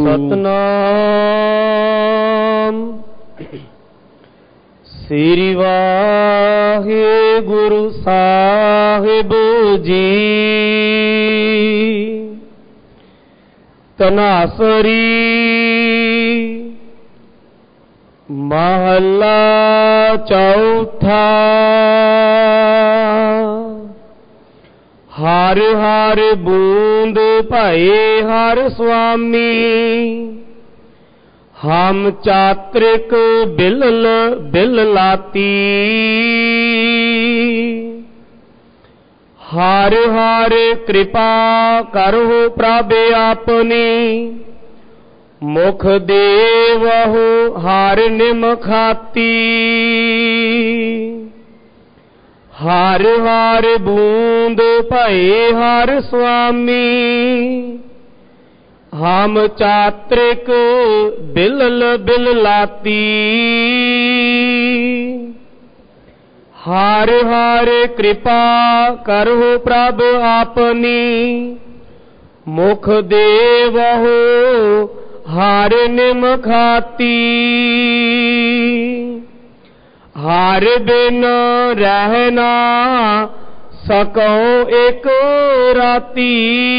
सतनाम। श्री वाहिगुरु साहिब जी। तनासरी महला चौथा। हर हर बूंद भये हर स्वामी। हम चात्रिक बिलल बिललाती। हर हर कृपा करहु प्रभ अपनी। मुख देवहु हर निमखाती। हर हर बूंद भये हर स्वामी। हम चात्रिक बिलल बिललाती। हर हर कृपा करहु प्रभ अपनी। मुख देवहु हर निमखाती। हर बिन रहना सको एक राती।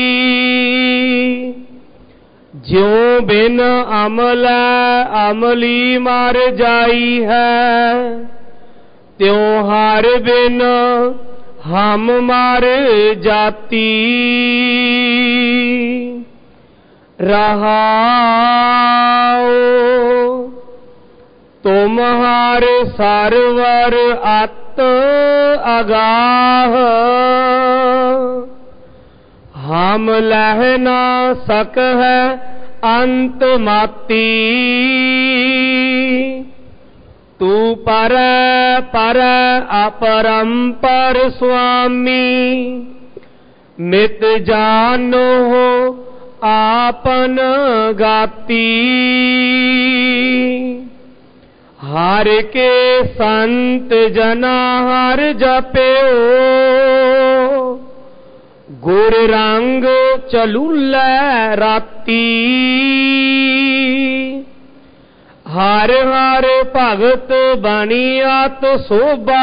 ज्यों बिन अमल अमली मर जाई है। त्यों हर बिन हम मर जाती। रहाओ तुम्हार सरवर अत अगाह। हम लह ना सक है अंत माती। तू पर पर अपरंपर स्वामी। मित जानो हो आपन गाती। हर के संत जना हर जप्यो। गुर रंग चलूलै राती। हर हर भगत बनियात शोभा।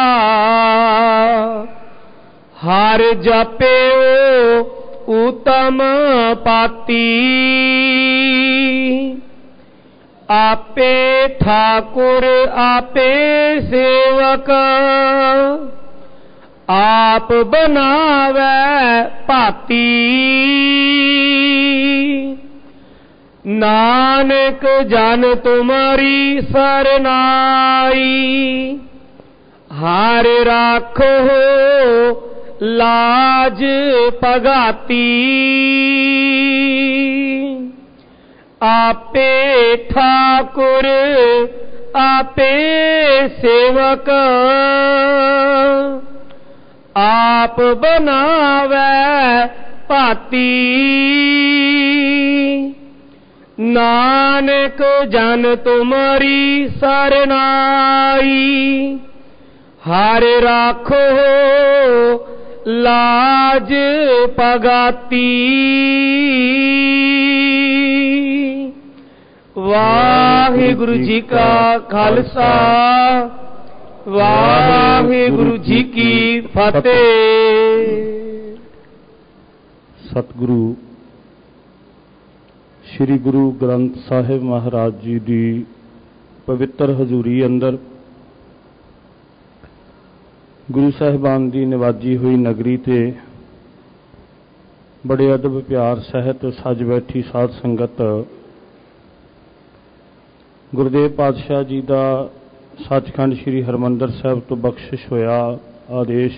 हर जप्यो उत्तम पाती। आपे ठाकुर आपे सेवक। आप बनावै भाती। नानक जन तुम्हारी सरनाई। हर राखो लाज पगाती। आपे ठाकुर आपे सेवक। आप बनावै भाती। नानक जन तुम्हारी सरनाई। हर राखो लाज पगाती। वाहिगुरु जी का खालसा वाहिगुरु जी की फतेह। सतगुरु श्री गुरु ग्रंथ साहिब महाराज जी की पवित्र हजूरी अंदर गुरु साहिबान की निवाजी हुई नगरी ते बड़े अदब प्यार सहित सज बैठी साध संगत गुरुदेव पातशाह जी का सचखंड श्री हरमंदर साहब तो बख्शिश होया आदेश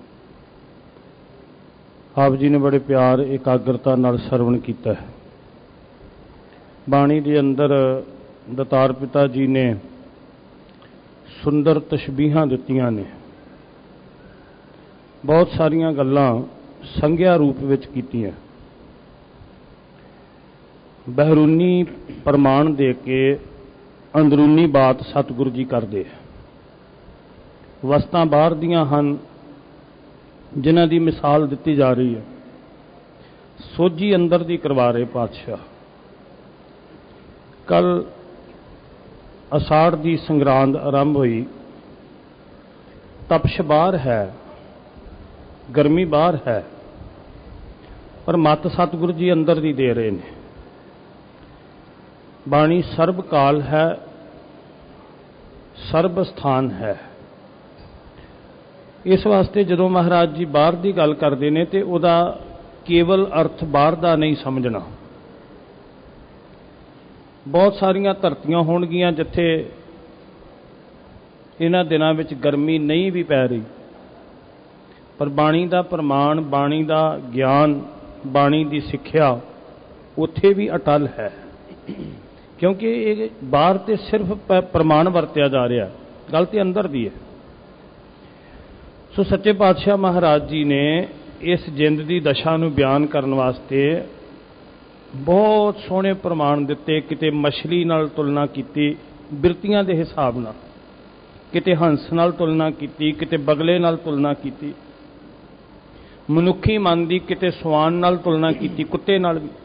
आप जी ने बड़े प्यार एकाग्रता नाल सरवण किया है। बाणी के अंदर दतार पिता जी ने सुंदर तशबीहां दित्तियां ने, बहुत सारियां गल्लां संघिया रूप विच कीतियां। बहरूनी प्रमाण दे के अंदरूनी बात सतगुरु जी करदे। वस्तां बाहर दियां हन जिन्हां दी मिसाल दित्ती जा रही है, सोझी अंदर दी करवा रहे पातशाह। ਕੱਲ ਅਸਾੜ ਦੀ ਸੰਗਰਾਂਦ ਆਰੰਭ ਹੋਈ। ਤਪਸ਼ ਬਾਹਰ ਹੈ, ਗਰਮੀ ਬਾਹਰ ਹੈ, ਪਰ ਮੱਤ ਸਤਿਗੁਰੂ ਜੀ ਅੰਦਰ ਦੀ ਦੇ ਰਹੇ ਨੇ। ਬਾਣੀ ਸਰਬ ਕਾਲ ਹੈ, ਸਰਬ ਸਥਾਨ ਹੈ। ਇਸ ਵਾਸਤੇ ਜਦੋਂ ਮਹਾਰਾਜ ਜੀ ਬਾਹਰ ਦੀ ਗੱਲ ਕਰਦੇ ਨੇ ਤੇ ਉਹਦਾ ਕੇਵਲ ਅਰਥ ਬਾਹਰ ਦਾ ਨਹੀਂ ਸਮਝਣਾ। ਬਹੁਤ ਸਾਰੀਆਂ ਧਰਤੀਆਂ ਹੋਣਗੀਆਂ ਜਿੱਥੇ ਇਹਨਾਂ ਦਿਨਾਂ ਵਿੱਚ ਗਰਮੀ ਨਹੀਂ ਵੀ ਪੈ ਰਹੀ, ਪਰ ਬਾਣੀ ਦਾ ਪ੍ਰਮਾਣ, ਬਾਣੀ ਦਾ ਗਿਆਨ, ਬਾਣੀ ਦੀ ਸਿੱਖਿਆ ਉੱਥੇ ਵੀ ਅਟਲ ਹੈ, ਕਿਉਂਕਿ ਇਹ ਬਾਹਰ ਤੇ ਸਿਰਫ ਪ੍ਰਮਾਣ ਵਰਤਿਆ ਜਾ ਰਿਹਾ, ਗੱਲ ਤੇ ਅੰਦਰ ਦੀ ਹੈ। ਸੋ ਸੱਚੇ ਪਾਤਸ਼ਾਹ ਮਹਾਰਾਜ ਜੀ ਨੇ ਇਸ ਜਿੰਦ ਦੀ ਦਸ਼ਾ ਨੂੰ ਬਿਆਨ ਕਰਨ ਵਾਸਤੇ ਬਹੁਤ ਸੋਹਣੇ ਪ੍ਰਮਾਣ ਦਿੱਤੇ। ਕਿਤੇ ਮਛਲੀ ਨਾਲ ਤੁਲਨਾ ਕੀਤੀ ਬਿਰਤੀਆਂ ਦੇ ਹਿਸਾਬ ਨਾਲ, ਕਿਤੇ ਹੰਸ ਨਾਲ ਤੁਲਨਾ ਕੀਤੀ, ਕਿਤੇ ਬਗਲੇ ਨਾਲ ਤੁਲਨਾ ਕੀਤੀ, ਮਨੁੱਖੀ ਮਨ ਦੀ ਕਿਤੇ ਸਵਾਨ ਨਾਲ ਤੁਲਨਾ ਕੀਤੀ, ਕੁੱਤੇ ਨਾਲ ਵੀ,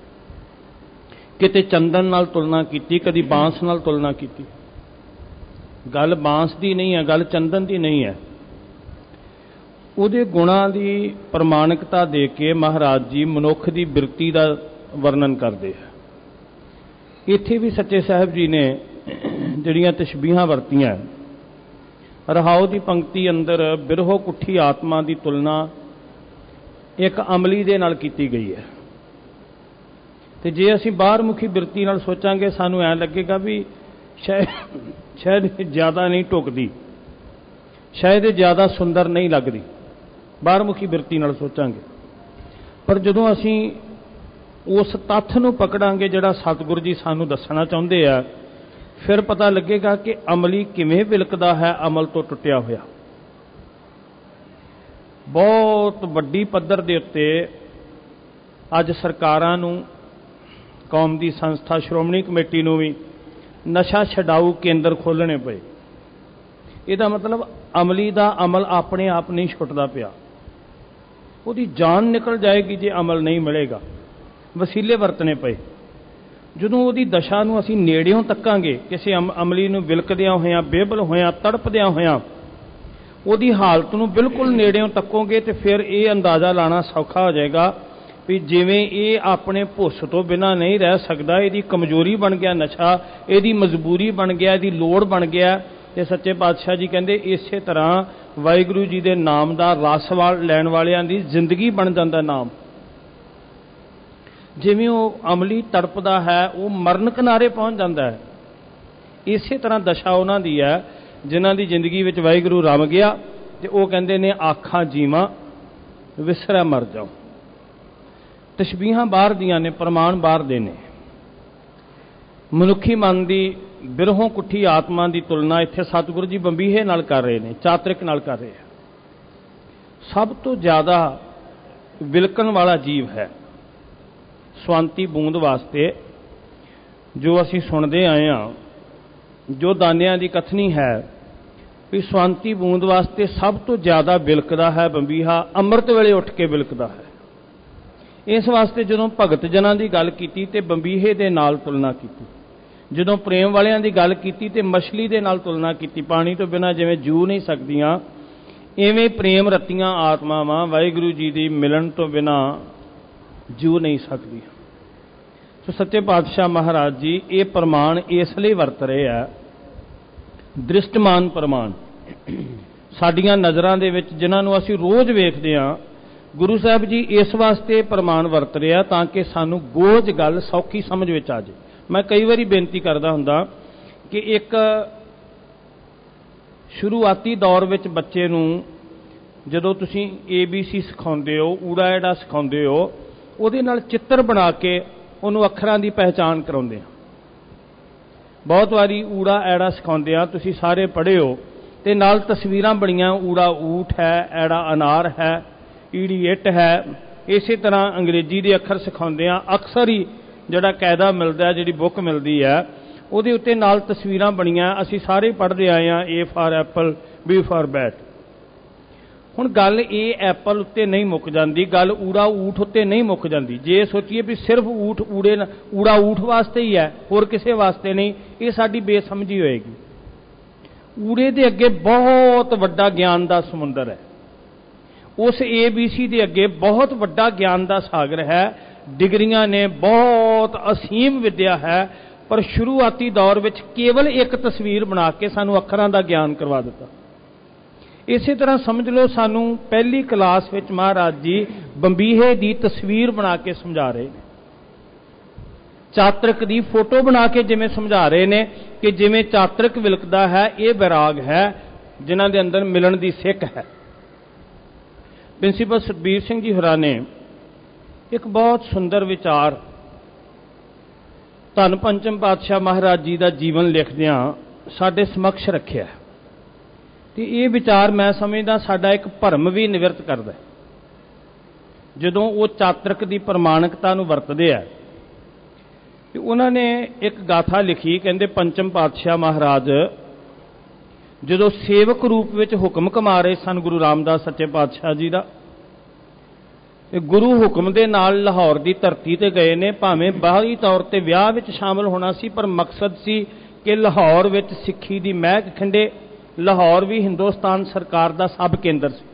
ਕਿਤੇ ਚੰਦਨ ਨਾਲ ਤੁਲਨਾ ਕੀਤੀ, ਕਦੀ ਬਾਂਸ ਨਾਲ ਤੁਲਨਾ ਕੀਤੀ। ਗੱਲ ਬਾਂਸ ਦੀ ਨਹੀਂ ਹੈ, ਗੱਲ ਚੰਦਨ ਦੀ ਨਹੀਂ ਹੈ। ਉਹਦੇ ਗੁਣਾਂ ਦੀ ਪ੍ਰਮਾਣਿਕਤਾ ਦੇ ਕੇ ਮਹਾਰਾਜ ਜੀ ਮਨੁੱਖ ਦੀ ਬਿਰਤੀ ਦਾ ਵਰਣਨ ਕਰਦੇ ਆ। ਇੱਥੇ ਵੀ ਸੱਚੇ ਸਾਹਿਬ ਜੀ ਨੇ ਜਿਹੜੀਆਂ ਤਸ਼ਬੀਹਾਂ ਵਰਤੀਆਂ, ਰਹਾਉ ਦੀ ਪੰਕਤੀ ਅੰਦਰ ਬਿਰਹੋ ਕੁੱਠੀ ਆਤਮਾ ਦੀ ਤੁਲਨਾ ਇੱਕ ਅਮਲੀ ਦੇ ਨਾਲ ਕੀਤੀ ਗਈ ਹੈ। ਤੇ ਜੇ ਅਸੀਂ ਬਾਹਰਮੁਖੀ ਬਿਰਤੀ ਨਾਲ ਸੋਚਾਂਗੇ, ਸਾਨੂੰ ਐਂ ਲੱਗੇਗਾ ਵੀ ਸ਼ਾਇਦ ਜ਼ਿਆਦਾ ਨਹੀਂ ਢੁਕਦੀ, ਸ਼ਾਇਦ ਇਹ ਜ਼ਿਆਦਾ ਸੁੰਦਰ ਨਹੀਂ ਲੱਗਦੀ, ਬਾਹਰਮੁਖੀ ਬਿਰਤੀ ਨਾਲ ਸੋਚਾਂਗੇ। ਪਰ ਜਦੋਂ ਅਸੀਂ ਉਸ ਤੱਥ ਨੂੰ ਪਕੜਾਂਗੇ ਜਿਹੜਾ ਸਤਿਗੁਰੂ ਜੀ ਸਾਨੂੰ ਦੱਸਣਾ ਚਾਹੁੰਦੇ ਆ, ਫਿਰ ਪਤਾ ਲੱਗੇਗਾ ਕਿ ਅਮਲੀ ਕਿਵੇਂ ਵਿਲਕਦਾ ਹੈ ਅਮਲ ਤੋਂ ਟੁੱਟਿਆ ਹੋਇਆ। ਬਹੁਤ ਵੱਡੀ ਪੱਧਰ ਦੇ ਉੱਤੇ ਅੱਜ ਸਰਕਾਰਾਂ ਨੂੰ, ਕੌਮ ਦੀ ਸੰਸਥਾ ਸ਼੍ਰੋਮਣੀ ਕਮੇਟੀ ਨੂੰ ਵੀ ਨਸ਼ਾ ਛਡਾਊ ਕੇਂਦਰ ਖੋਲ੍ਹਣੇ ਪਏ। ਇਹਦਾ ਮਤਲਬ ਅਮਲੀ ਦਾ ਅਮਲ ਆਪਣੇ ਆਪ ਨਹੀਂ ਛੁੱਟਦਾ ਪਿਆ, ਉਹਦੀ ਜਾਨ ਨਿਕਲ ਜਾਏਗੀ ਜੇ ਅਮਲ ਨਹੀਂ ਮਿਲੇਗਾ। ਵਸੀਲੇ ਵਰਤਣੇ ਪਏ। ਜਦੋਂ ਉਹਦੀ ਦਸ਼ਾ ਨੂੰ ਅਸੀਂ ਨੇੜਿਓਂ ਤੱਕਾਂਗੇ, ਕਿਸੇ ਅਮਲੀ ਨੂੰ ਵਿਲਕਦਿਆਂ ਹੋਇਆਂ, ਬੇਬਲ ਹੋਇਆਂ, ਤੜਪਦਿਆਂ ਹੋਇਆਂ ਉਹਦੀ ਹਾਲਤ ਨੂੰ ਬਿਲਕੁਲ ਨੇੜਿਓਂ ਤੱਕੋਗੇ ਤੇ ਫਿਰ ਇਹ ਅੰਦਾਜ਼ਾ ਲਾਣਾ ਸੌਖਾ ਹੋ ਜਾਏਗਾ ਵੀ ਜਿਵੇਂ ਇਹ ਆਪਣੇ ਭੁੱਸ ਤੋਂ ਬਿਨਾਂ ਨਹੀਂ ਰਹਿ ਸਕਦਾ, ਇਹਦੀ ਕਮਜ਼ੋਰੀ ਬਣ ਗਿਆ ਨਸ਼ਾ, ਇਹਦੀ ਮਜਬੂਰੀ ਬਣ ਗਿਆ, ਇਹਦੀ ਲੋੜ ਬਣ ਗਿਆ। ਤੇ ਸੱਚੇ ਪਾਤਸ਼ਾਹ ਜੀ ਕਹਿੰਦੇ ਇਸੇ ਤਰ੍ਹਾਂ ਵਾਹਿਗੁਰੂ ਜੀ ਦੇ ਨਾਮ ਦਾ ਰਸ ਲੈਣ ਵਾਲਿਆਂ ਦੀ ਜ਼ਿੰਦਗੀ ਬਣ ਜਾਂਦਾ ਨਾਮ। ਜਿਵੇਂ ਉਹ ਅਮਲੀ ਤੜਪਦਾ ਹੈ, ਉਹ ਮਰਨ ਕਿਨਾਰੇ ਪਹੁੰਚ ਜਾਂਦਾ ਹੈ, ਇਸੇ ਤਰ੍ਹਾਂ ਦਸ਼ਾ ਉਹਨਾਂ ਦੀ ਹੈ ਜਿਨ੍ਹਾਂ ਦੀ ਜ਼ਿੰਦਗੀ ਵਿੱਚ ਵਾਹਿਗੁਰੂ ਰਮ ਗਿਆ ਤੇ ਉਹ ਕਹਿੰਦੇ ਨੇ ਆਖਾਂ ਜੀਵਾਂ ਵਿਸਰਿਆ ਮਰ ਜਾਓ। ਤਸ਼ਬੀਹਾਂ ਬਾਹਰ ਦੀਆਂ ਨੇ, ਪ੍ਰਮਾਣ ਬਾਹਰ ਦੇ ਨੇ। ਮਨੁੱਖੀ ਮਨ ਦੀ ਬਿਰਹੋਂ ਕੁੱਠੀ ਆਤਮਾ ਦੀ ਤੁਲਨਾ ਇੱਥੇ ਸਤਿਗੁਰੂ ਜੀ ਬੰਬੀਹੇ ਨਾਲ ਕਰ ਰਹੇ ਨੇ, ਚਾਤਰਿਕ ਨਾਲ ਕਰ ਰਹੇ ਆ। ਸਭ ਤੋਂ ਜ਼ਿਆਦਾ ਵਿਲਕਣ ਵਾਲਾ ਜੀਵ ਹੈ ਸਵਾਂਤੀ ਬੂੰਦ ਵਾਸਤੇ। ਜੋ ਅਸੀਂ ਸੁਣਦੇ ਆਏ ਹਾਂ, ਜੋ ਦਾਨਿਆਂ ਦੀ ਕਥਨੀ ਹੈ ਵੀ ਸਵਾਂਤੀ ਬੂੰਦ ਵਾਸਤੇ ਸਭ ਤੋਂ ਜ਼ਿਆਦਾ ਵਿਲਕਦਾ ਹੈ ਬੰਬੀਹਾ, ਅੰਮ੍ਰਿਤ ਵੇਲੇ ਉੱਠ ਕੇ ਵਿਲਕਦਾ ਹੈ। ਇਸ ਵਾਸਤੇ ਜਦੋਂ ਭਗਤ ਜਨਾਂ ਦੀ ਗੱਲ ਕੀਤੀ ਤੇ ਬੰਬੀਹੇ ਦੇ ਨਾਲ ਤੁਲਨਾ ਕੀਤੀ, ਜਦੋਂ ਪ੍ਰੇਮ ਵਾਲਿਆਂ ਦੀ ਗੱਲ ਕੀਤੀ ਤੇ ਮਛਲੀ ਦੇ ਨਾਲ ਤੁਲਨਾ ਕੀਤੀ। ਪਾਣੀ ਤੋਂ ਬਿਨਾਂ ਜਿਵੇਂ ਜੂ ਨਹੀਂ ਸਕਦੀਆਂ, ਇਵੇਂ ਪ੍ਰੇਮ ਰਤੀਆਂ ਆਤਮਾਵਾਂ ਵਾਹਿਗੁਰੂ ਜੀ ਦੀ ਮਿਲਣ ਤੋਂ ਬਿਨਾਂ ਜੂ ਨਹੀਂ ਸਕਦੀਆਂ। ਸੋ ਸੱਚੇ ਪਾਤਸ਼ਾਹ ਮਹਾਰਾਜ ਜੀ ਇਹ ਪ੍ਰਮਾਣ ਇਸ ਲਈ ਵਰਤ ਰਹੇ ਆ, ਦ੍ਰਿਸ਼ਟਮਾਨ ਪ੍ਰਮਾਣ। ਸਾਡੀਆਂ ਨਜ਼ਰਾਂ ਦੇ ਵਿੱਚ ਜਿਨ੍ਹਾਂ ਨੂੰ ਅਸੀਂ ਰੋਜ਼ ਵੇਖਦੇ ਹਾਂ, ਗੁਰੂ ਸਾਹਿਬ ਜੀ ਇਸ ਵਾਸਤੇ ਪ੍ਰਮਾਣ ਵਰਤ ਰਿਹਾ ਤਾਂ ਕਿ ਸਾਨੂੰ ਗੋਝ ਗੱਲ ਸੌਖੀ ਸਮਝ ਵਿੱਚ ਆ ਜਾਏ। ਮੈਂ ਕਈ ਵਾਰੀ ਬੇਨਤੀ ਕਰਦਾ ਹੁੰਦਾ ਕਿ ਇੱਕ ਸ਼ੁਰੂਆਤੀ ਦੌਰ ਵਿੱਚ ਬੱਚੇ ਨੂੰ ਜਦੋਂ ਤੁਸੀਂ ABC ਸਿਖਾਉਂਦੇ ਹੋ, ਊੜਾ ਐੜਾ ਸਿਖਾਉਂਦੇ ਹੋ, ਉਹਦੇ ਨਾਲ ਚਿੱਤਰ ਬਣਾ ਕੇ ਉਹਨੂੰ ਅੱਖਰਾਂ ਦੀ ਪਹਿਚਾਣ ਕਰਾਉਂਦੇ ਆ। ਬਹੁਤ ਵਾਰੀ ਊੜਾ ਐੜਾ ਸਿਖਾਉਂਦੇ ਆ, ਤੁਸੀਂ ਸਾਰੇ ਪੜ੍ਹੇ ਹੋ, ਤੇ ਨਾਲ ਤਸਵੀਰਾਂ ਬਣੀਆਂ, ਊੜਾ ਊਠ ਹੈ, ਐੜਾ ਅਨਾਰ ਹੈ, ਈੜੀ ਇੱਟ ਹੈ। ਇਸੇ ਤਰ੍ਹਾਂ ਅੰਗਰੇਜ਼ੀ ਦੇ ਅੱਖਰ ਸਿਖਾਉਂਦੇ ਆ, ਅਕਸਰ ਹੀ ਜਿਹੜਾ ਕਾਇਦਾ ਮਿਲਦਾ, ਜਿਹੜੀ ਬੁੱਕ ਮਿਲਦੀ ਹੈ, ਉਹਦੇ ਉੱਤੇ ਨਾਲ ਤਸਵੀਰਾਂ ਬਣੀਆਂ। ਅਸੀਂ ਸਾਰੇ ਪੜ੍ਹਦੇ ਆਏ ਹਾਂ, A for apple, B for bat. ਹੁਣ ਗੱਲ ਇਹ ਐਪਲ ਉੱਤੇ ਨਹੀਂ ਮੁੱਕ ਜਾਂਦੀ, ਗੱਲ ਊੜਾ ਊਠ ਉੱਤੇ ਨਹੀਂ ਮੁੱਕ ਜਾਂਦੀ। ਜੇ ਸੋਚੀਏ ਵੀ ਸਿਰਫ ਊੜਾ ਊਠ ਵਾਸਤੇ ਹੀ ਹੈ, ਹੋਰ ਕਿਸੇ ਵਾਸਤੇ ਨਹੀਂ, ਇਹ ਸਾਡੀ ਬੇਸਮਝੀ ਹੋਏਗੀ। ਊੜੇ ਦੇ ਅੱਗੇ ਬਹੁਤ ਵੱਡਾ ਗਿਆਨ ਦਾ ਸਮੁੰਦਰ ਹੈ, ਉਸ ABC ਦੇ ਅੱਗੇ ਬਹੁਤ ਵੱਡਾ ਗਿਆਨ ਦਾ ਸਾਗਰ ਹੈ। ਡਿਗਰੀਆਂ ਨੇ, ਬਹੁਤ ਅਸੀਮ ਵਿਦਿਆ ਹੈ, ਪਰ ਸ਼ੁਰੂਆਤੀ ਦੌਰ ਵਿੱਚ ਕੇਵਲ ਇੱਕ ਤਸਵੀਰ ਬਣਾ ਕੇ ਸਾਨੂੰ ਅੱਖਰਾਂ ਦਾ ਗਿਆਨ ਕਰਵਾ ਦਿੱਤਾ। ਇਸੇ ਤਰ੍ਹਾਂ ਸਮਝ ਲਓ, ਸਾਨੂੰ ਪਹਿਲੀ ਕਲਾਸ ਵਿੱਚ ਮਹਾਰਾਜ ਜੀ ਬੰਬੀਹੇ ਦੀ ਤਸਵੀਰ ਬਣਾ ਕੇ ਸਮਝਾ ਰਹੇ ਨੇ, ਚਾਤ੍ਰਿਕ ਦੀ ਫੋਟੋ ਬਣਾ ਕੇ ਜਿਵੇਂ ਸਮਝਾ ਰਹੇ ਨੇ ਕਿ ਜਿਵੇਂ ਚਾਤ੍ਰਿਕ ਵਿਲਕਦਾ ਹੈ, ਇਹ ਵੈਰਾਗ ਹੈ ਜਿਨ੍ਹਾਂ ਦੇ ਅੰਦਰ ਮਿਲਣ ਦੀ ਸਿੱਖ ਹੈ। ਪ੍ਰਿੰਸੀਪਲ ਸਤਬੀਰ ਸਿੰਘ ਜੀ ਹੋਰਾਂ ਨੇ ਇੱਕ ਬਹੁਤ ਸੁੰਦਰ ਵਿਚਾਰ ਧੰਨ ਪੰਚਮ ਪਾਤਸ਼ਾਹ ਮਹਾਰਾਜ ਜੀ ਦਾ ਜੀਵਨ ਲਿਖਦਿਆਂ ਸਾਡੇ ਸਮਕਸ਼ ਰੱਖਿਆ, ਤੇ ਇਹ ਵਿਚਾਰ ਮੈਂ ਸਮਝਦਾ ਸਾਡਾ ਇੱਕ ਭਰਮ ਵੀ ਨਿਵਰਤ ਕਰਦਾ। ਜਦੋਂ ਉਹ ਚਾਤ੍ਰਿਕ ਦੀ ਪ੍ਰਮਾਣਿਕਤਾ ਨੂੰ ਵਰਤਦੇ ਆ, ਤੇ ਉਹਨਾਂ ਨੇ ਇੱਕ ਗਾਥਾ ਲਿਖੀ, ਕਹਿੰਦੇ ਪੰਚਮ ਪਾਤਸ਼ਾਹ ਮਹਾਰਾਜ ਜਦੋਂ ਸੇਵਕ ਰੂਪ ਵਿੱਚ ਹੁਕਮ ਕਮਾ ਰਹੇ ਸਨ ਗੁਰੂ ਰਾਮਦਾਸ ਸੱਚੇ ਪਾਤਸ਼ਾਹ ਜੀ ਦਾ, ਤੇ ਗੁਰੂ ਹੁਕਮ ਦੇ ਨਾਲ ਲਾਹੌਰ ਦੀ ਧਰਤੀ ਤੇ ਗਏ ਨੇ। ਭਾਵੇਂ ਬਾਹਰੀ ਤੌਰ ਤੇ ਵਿਆਹ ਵਿੱਚ ਸ਼ਾਮਲ ਹੋਣਾ ਸੀ, ਪਰ ਮਕਸਦ ਸੀ ਕਿ ਲਾਹੌਰ ਵਿੱਚ ਸਿੱਖੀ ਦੀ ਮਹਿਕ ਖਿੰਡੇ। ਲਾਹੌਰ ਵੀ ਹਿੰਦੁਸਤਾਨ ਸਰਕਾਰ ਦਾ ਸਬ ਕੇਂਦਰ ਸੀ।